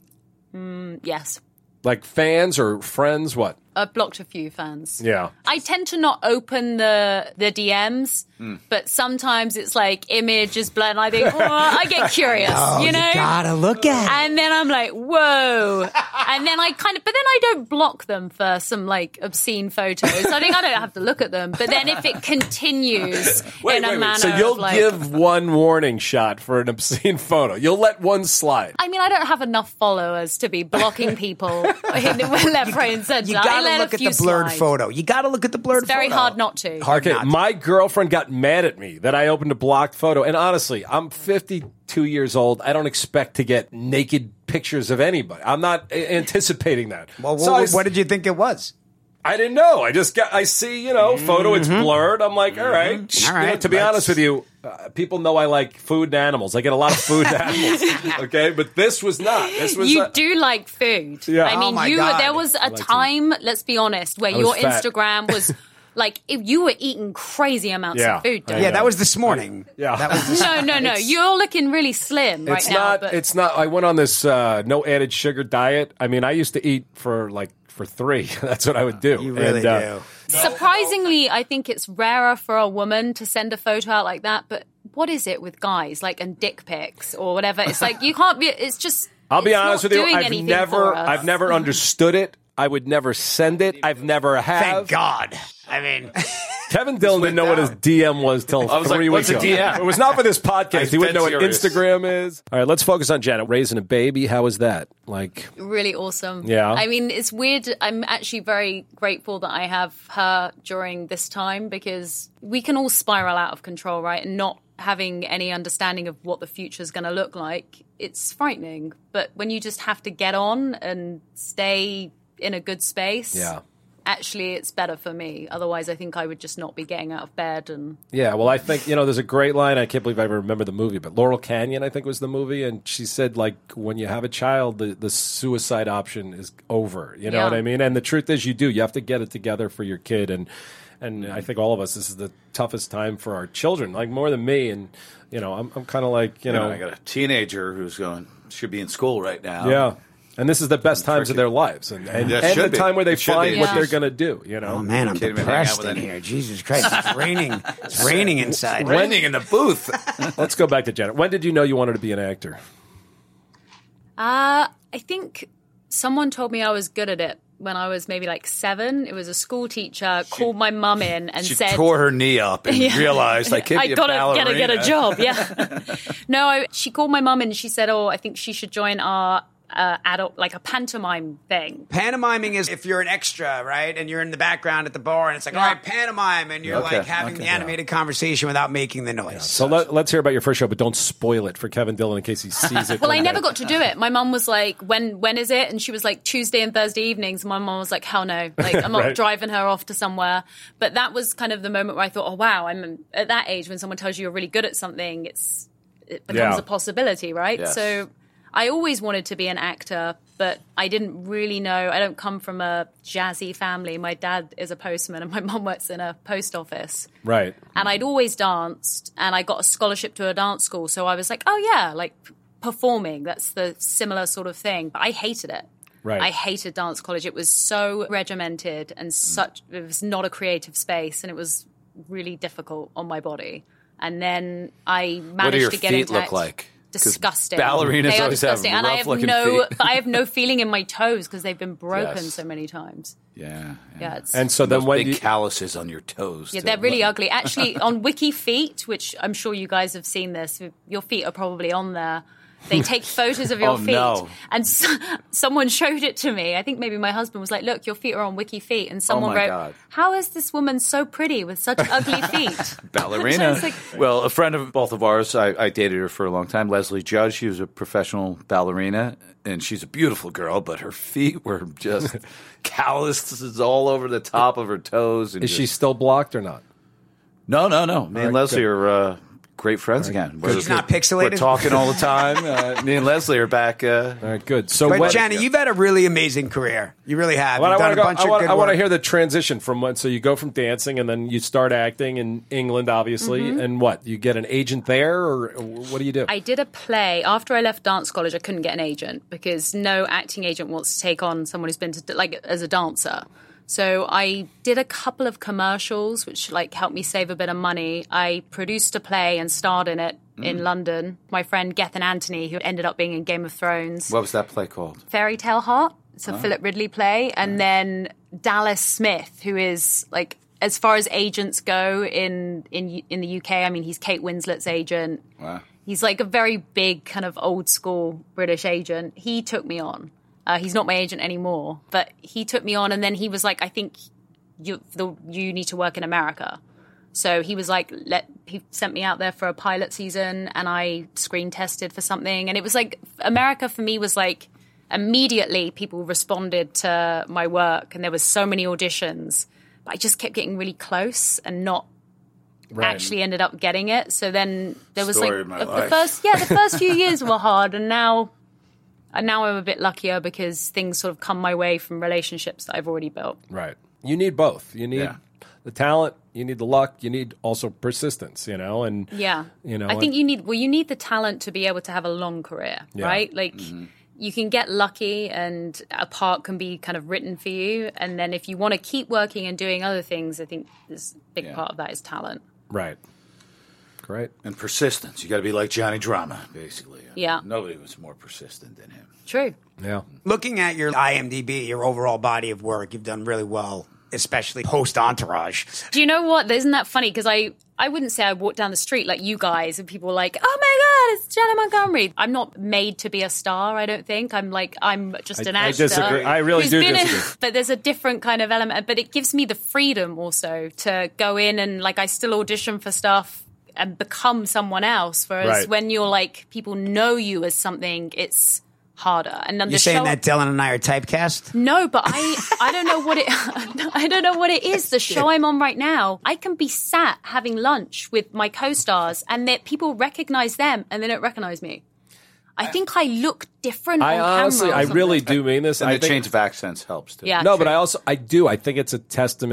[SPEAKER 4] Yes.
[SPEAKER 2] Like fans or friends? What?
[SPEAKER 4] I've blocked a few fans.
[SPEAKER 2] Yeah.
[SPEAKER 4] I tend to not open the DMs, but sometimes it's like image is blurred and I think, oh, I get curious, you know?
[SPEAKER 1] gotta look at it.
[SPEAKER 4] And then I'm like, whoa. And then but then I don't block them for some like obscene photos. I think I don't have to look at them. But then if it continues in a manner
[SPEAKER 2] So you'll
[SPEAKER 4] of like,
[SPEAKER 2] give one warning shot for an obscene photo. You'll let one slide.
[SPEAKER 4] I mean, I don't have enough followers to be blocking people left, right, and center.
[SPEAKER 1] You
[SPEAKER 4] I
[SPEAKER 1] gotta
[SPEAKER 4] let
[SPEAKER 1] look
[SPEAKER 4] a
[SPEAKER 1] at
[SPEAKER 4] few
[SPEAKER 1] the blurred
[SPEAKER 4] slide.
[SPEAKER 1] photo. You gotta look at the blurred
[SPEAKER 4] It's very
[SPEAKER 1] photo.
[SPEAKER 4] hard not to.
[SPEAKER 2] Okay,
[SPEAKER 1] not.
[SPEAKER 2] my girlfriend got mad at me that I opened a blocked photo. And honestly, I'm 52 years old. I don't expect to get naked pictures of anybody. I'm not anticipating that.
[SPEAKER 1] Well,
[SPEAKER 2] So
[SPEAKER 1] what did you think it was?
[SPEAKER 2] I didn't know. I see, photo, it's blurred. I'm like, all right.
[SPEAKER 1] All right,
[SPEAKER 2] To be
[SPEAKER 1] let's-
[SPEAKER 2] honest with you, people know I like food and animals. I get a lot of food and animals. Okay, but this was not. This was
[SPEAKER 4] You do like food.
[SPEAKER 2] Yeah.
[SPEAKER 4] I
[SPEAKER 1] Oh
[SPEAKER 4] mean,
[SPEAKER 1] my God.
[SPEAKER 4] there was a time, let's be honest, where
[SPEAKER 2] was
[SPEAKER 4] your
[SPEAKER 2] fat.
[SPEAKER 4] Instagram was like, if you were eating crazy amounts
[SPEAKER 2] Yeah.
[SPEAKER 4] of food.
[SPEAKER 2] I
[SPEAKER 4] Don't
[SPEAKER 1] Yeah,
[SPEAKER 2] know.
[SPEAKER 1] that was this morning.
[SPEAKER 2] Yeah.
[SPEAKER 1] That was
[SPEAKER 4] No. You're looking really slim right
[SPEAKER 2] It's
[SPEAKER 4] now.
[SPEAKER 2] not.
[SPEAKER 4] But
[SPEAKER 2] It's not. I went on this no added sugar diet. I mean, I used to eat for 3. That's what I would do.
[SPEAKER 1] You really do.
[SPEAKER 4] surprisingly, I think it's rarer for a woman to send a photo out like that. But what is it with guys, and dick pics or whatever? It's like you can't be. It's just.
[SPEAKER 2] I'll be
[SPEAKER 4] it's
[SPEAKER 2] honest
[SPEAKER 4] not
[SPEAKER 2] with you.
[SPEAKER 4] doing
[SPEAKER 2] I've
[SPEAKER 4] anything
[SPEAKER 2] never
[SPEAKER 4] for us.
[SPEAKER 2] I've never understood it. I would never send it. I've never have.
[SPEAKER 1] Thank God. I mean,
[SPEAKER 2] Kevin Dillon didn't know what his DM was till
[SPEAKER 3] I was like,
[SPEAKER 2] 3
[SPEAKER 3] what's
[SPEAKER 2] weeks
[SPEAKER 3] a
[SPEAKER 2] ago.
[SPEAKER 3] DM?
[SPEAKER 2] It was not for this podcast. He wouldn't know what
[SPEAKER 3] dead serious.
[SPEAKER 2] Instagram is. All right, let's focus on Janet raising a baby. How was that?
[SPEAKER 4] Really awesome.
[SPEAKER 2] Yeah.
[SPEAKER 4] I mean, it's weird. I'm actually very grateful that I have her during this time because we can all spiral out of control, right? And not having any understanding of what the future is going to look like, it's frightening. But when you just have to get on and stay in a good space,
[SPEAKER 2] Yeah.
[SPEAKER 4] actually it's better for me. Otherwise, I think I would just not be getting out of bed. And
[SPEAKER 2] Yeah, well, I think, there's a great line. I can't believe I remember the movie, but Laurel Canyon, I think, was the movie. And she said, when you have a child, the suicide option is over. You know
[SPEAKER 4] Yeah.
[SPEAKER 2] what I mean? And the truth is, you do. You have to get it together for your kid. And And I think all of us, this is the toughest time for our children, like more than me. And, I'm kind of like,
[SPEAKER 3] I got a teenager who's should be in school right now.
[SPEAKER 2] Yeah. And this is the best times of their lives. And the time where they find what they're going to do,
[SPEAKER 1] Oh, man, I'm depressed in here. Jesus Christ, it's raining. It's raining inside.
[SPEAKER 3] It's raining in the booth.
[SPEAKER 2] Let's go back to Janet. When did you know you wanted to be an actor?
[SPEAKER 4] I think someone told me I was good at it when I was maybe like 7. It was a school teacher called my mum in and said...
[SPEAKER 3] She tore her knee up and realized I can't be a ballerina.
[SPEAKER 4] I gotta get a job, yeah. No, she called my mum in and she said, I think she should join our... adult, like a pantomime thing.
[SPEAKER 1] Pantomiming is if you're an extra, right? And you're in the background at the bar and it's like, all right, pantomime. And you're like having the animated conversation without making the noise.
[SPEAKER 2] Yeah. So let's hear about your first show, but don't spoil it for Kevin Dillon in case he sees it.
[SPEAKER 4] Well, I never got to do it. My mum was like, when is it? And she was like, Tuesday and Thursday evenings. My mum was like, hell no. Like, I'm not driving her off to somewhere. But that was kind of the moment where I thought, wow, I'm at that age when someone tells you you're really good at something, it becomes a possibility, right?
[SPEAKER 3] Yes.
[SPEAKER 4] So I always wanted to be an actor, but I didn't really know. I don't come from a jazzy family. My dad is a postman and my mum works in a post office.
[SPEAKER 2] Right.
[SPEAKER 4] And I'd always danced and I got a scholarship to a dance school. So I was like, like performing, that's the similar sort of thing. But I hated it.
[SPEAKER 2] Right.
[SPEAKER 4] I hated dance college. It was so regimented and it was not a creative space and it was really difficult on my body. And then I managed to get into
[SPEAKER 3] what do your feet look like?
[SPEAKER 4] Disgusting.
[SPEAKER 3] Ballerinas always have
[SPEAKER 4] and I have I have no feeling in my toes because they've been broken so many times.
[SPEAKER 3] Yeah.
[SPEAKER 2] And so then when
[SPEAKER 3] big calluses on your toes.
[SPEAKER 4] Yeah, they're really ugly. Actually, on Wiki Feet, which I'm sure you guys have seen this, your feet are probably on there. They take photos of your feet.
[SPEAKER 3] No.
[SPEAKER 4] And someone showed it to me. I think maybe my husband was like, look, your feet are on Wiki Feet. And someone wrote,
[SPEAKER 3] God.
[SPEAKER 4] How is this woman so pretty with such ugly feet?
[SPEAKER 3] Ballerina.
[SPEAKER 4] So
[SPEAKER 3] well, a friend of both of ours, I dated her for a long time, Leslie Judge. She was a professional ballerina. And she's a beautiful girl, but her feet were just calluses all over the top of her toes. And
[SPEAKER 2] is she still blocked or not?
[SPEAKER 3] No. Me and Leslie are... great friends again.
[SPEAKER 1] She's not pixelated?
[SPEAKER 3] We're talking all the time. Me and Leslie are back.
[SPEAKER 2] All right, good. So,
[SPEAKER 1] but Janet, you've had a really amazing career. You really have.
[SPEAKER 2] Well,
[SPEAKER 1] You've done a bunch of good work.
[SPEAKER 2] I want to hear the transition from when. So you go from dancing and then you start acting in England, obviously. And what? You get an agent there, or what do you do?
[SPEAKER 4] I did a play after I left dance college. I couldn't get an agent because no acting agent wants to take on someone who's been as a dancer. So I did a couple of commercials, which helped me save a bit of money. I produced a play and starred in it in London. My friend Gethin Anthony, who ended up being in Game of Thrones.
[SPEAKER 3] What was that play called?
[SPEAKER 4] Fairy Tale Heart. It's a Philip Ridley play. And then Dallas Smith, who is as far as agents go in the UK, I mean, he's Kate Winslet's agent.
[SPEAKER 3] Wow.
[SPEAKER 4] He's a very big kind of old school British agent. He took me on. He's not my agent anymore, but he took me on, and then he was like, I think you need to work in America. So he was like, he sent me out there for a pilot season, and I screen tested for something. And it was America for me was immediately people responded to my work, and there was so many auditions, but I just kept getting really close and not actually ended up getting it. So then there was the first few years were hard, and now I'm a bit luckier because things sort of come my way from relationships that I've already built.
[SPEAKER 2] Right. You need both. You need the talent, you need the luck, you need also persistence, and
[SPEAKER 4] I think you need the talent to be able to have a long career, right? You can get lucky and a part can be kind of written for you, and then if you want to keep working and doing other things, I think this big part of that is talent.
[SPEAKER 2] Right. Great.
[SPEAKER 3] And persistence. You got to be like Johnny Drama, basically.
[SPEAKER 4] Yeah.
[SPEAKER 3] Nobody was more persistent than him.
[SPEAKER 4] True.
[SPEAKER 2] Yeah.
[SPEAKER 1] Looking at your IMDb, your overall body of work, you've done really well, especially post Entourage.
[SPEAKER 4] Do you know what? Isn't that funny? Because I wouldn't say I walked down the street like you guys and people were like, oh my God, it's Janet Montgomery. I'm not made to be a star, I don't think. I'm just an actor.
[SPEAKER 2] I disagree. I really do disagree.
[SPEAKER 4] But there's a different kind of element. But it gives me the freedom also to go in and I still audition for stuff and become someone else. Whereas when you're people know you as something, it's harder. And then
[SPEAKER 1] you're saying that Dylan and I are typecast?
[SPEAKER 4] No, but I don't know what it I don't know what it is. The show I'm on right now, I can be sat having lunch with my co-stars and that people recognize them and they don't recognize me. I think I look different on camera. Honestly,
[SPEAKER 2] I really do mean this.
[SPEAKER 3] And the change of accents helps too.
[SPEAKER 4] Yeah,
[SPEAKER 2] no, true. But I think it's a testament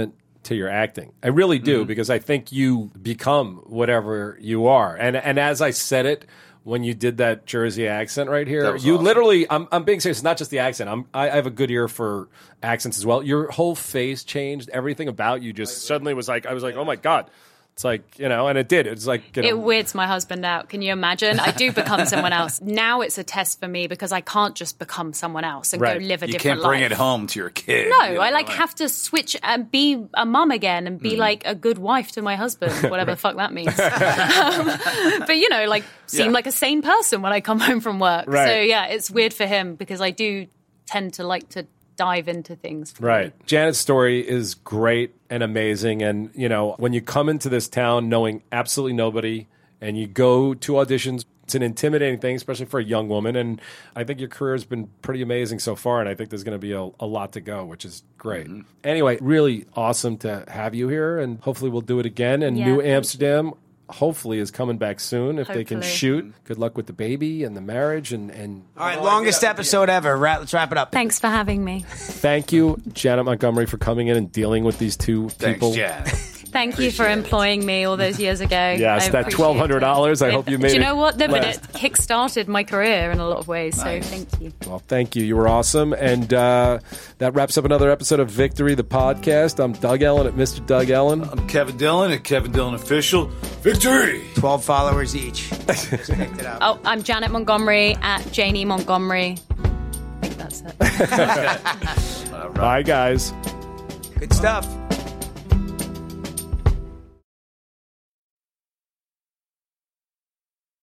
[SPEAKER 2] to your acting. I really do, because I think you become whatever you are. And as I said it, when you did that Jersey accent right here, you
[SPEAKER 3] awesome.
[SPEAKER 2] literally, I'm being serious, not just the accent. I have a good ear for accents as well. Your whole face changed. Everything about you just suddenly was like, I was like, oh my God. It's like, and it did. It's like,
[SPEAKER 4] It weirds my husband out. Can you imagine? I do become someone else. Now it's a test for me because I can't just become someone else and
[SPEAKER 2] Right.
[SPEAKER 4] go live a
[SPEAKER 3] You
[SPEAKER 4] different
[SPEAKER 3] can't bring
[SPEAKER 4] life.
[SPEAKER 3] it home to your kid.
[SPEAKER 4] No, I have to switch and be a mum again and be like a good wife to my husband, whatever the fuck that means. But seem like a sane person when I come home from work.
[SPEAKER 2] Right.
[SPEAKER 4] So yeah, it's weird for him because I do tend to like to dive into things.
[SPEAKER 2] Right. Janet's story is great and amazing. And, when you come into this town knowing absolutely nobody and you go to auditions, it's an intimidating thing, especially for a young woman. And I think your career has been pretty amazing so far. And I think there's going to be a lot to go, which is great. Anyway, really awesome to have you here. And hopefully we'll do it again. And
[SPEAKER 4] Yeah,
[SPEAKER 2] New
[SPEAKER 4] thank you.
[SPEAKER 2] Amsterdam hopefully is coming back soon if they can
[SPEAKER 4] Hopefully.
[SPEAKER 2] shoot. Good luck with the baby and the marriage. And
[SPEAKER 1] All right, longest episode ever. Let's wrap it up.
[SPEAKER 4] Thanks for having me.
[SPEAKER 2] thank you, Janet Montgomery, for coming in and dealing with these two people.
[SPEAKER 3] Thanks, Jan.
[SPEAKER 4] Thank you for employing me all those years ago.
[SPEAKER 2] Yes,
[SPEAKER 4] I
[SPEAKER 2] that
[SPEAKER 4] appreciate
[SPEAKER 2] $1,200. I hope you made
[SPEAKER 4] Do you
[SPEAKER 2] it
[SPEAKER 4] know what? But
[SPEAKER 2] last.
[SPEAKER 4] it kick-started my career in a lot of ways, so thank you.
[SPEAKER 2] Well, thank you. You were awesome. And that wraps up another episode of Victory, the podcast. I'm Doug Ellen at Mr. Doug Ellen.
[SPEAKER 3] I'm Kevin Dillon at Kevin Dillon Official. Victory!
[SPEAKER 1] 12 followers each. Just picked it up.
[SPEAKER 4] Oh, I'm Janet Montgomery at Janie Montgomery. I think that's it.
[SPEAKER 2] Bye, guys.
[SPEAKER 1] Good stuff.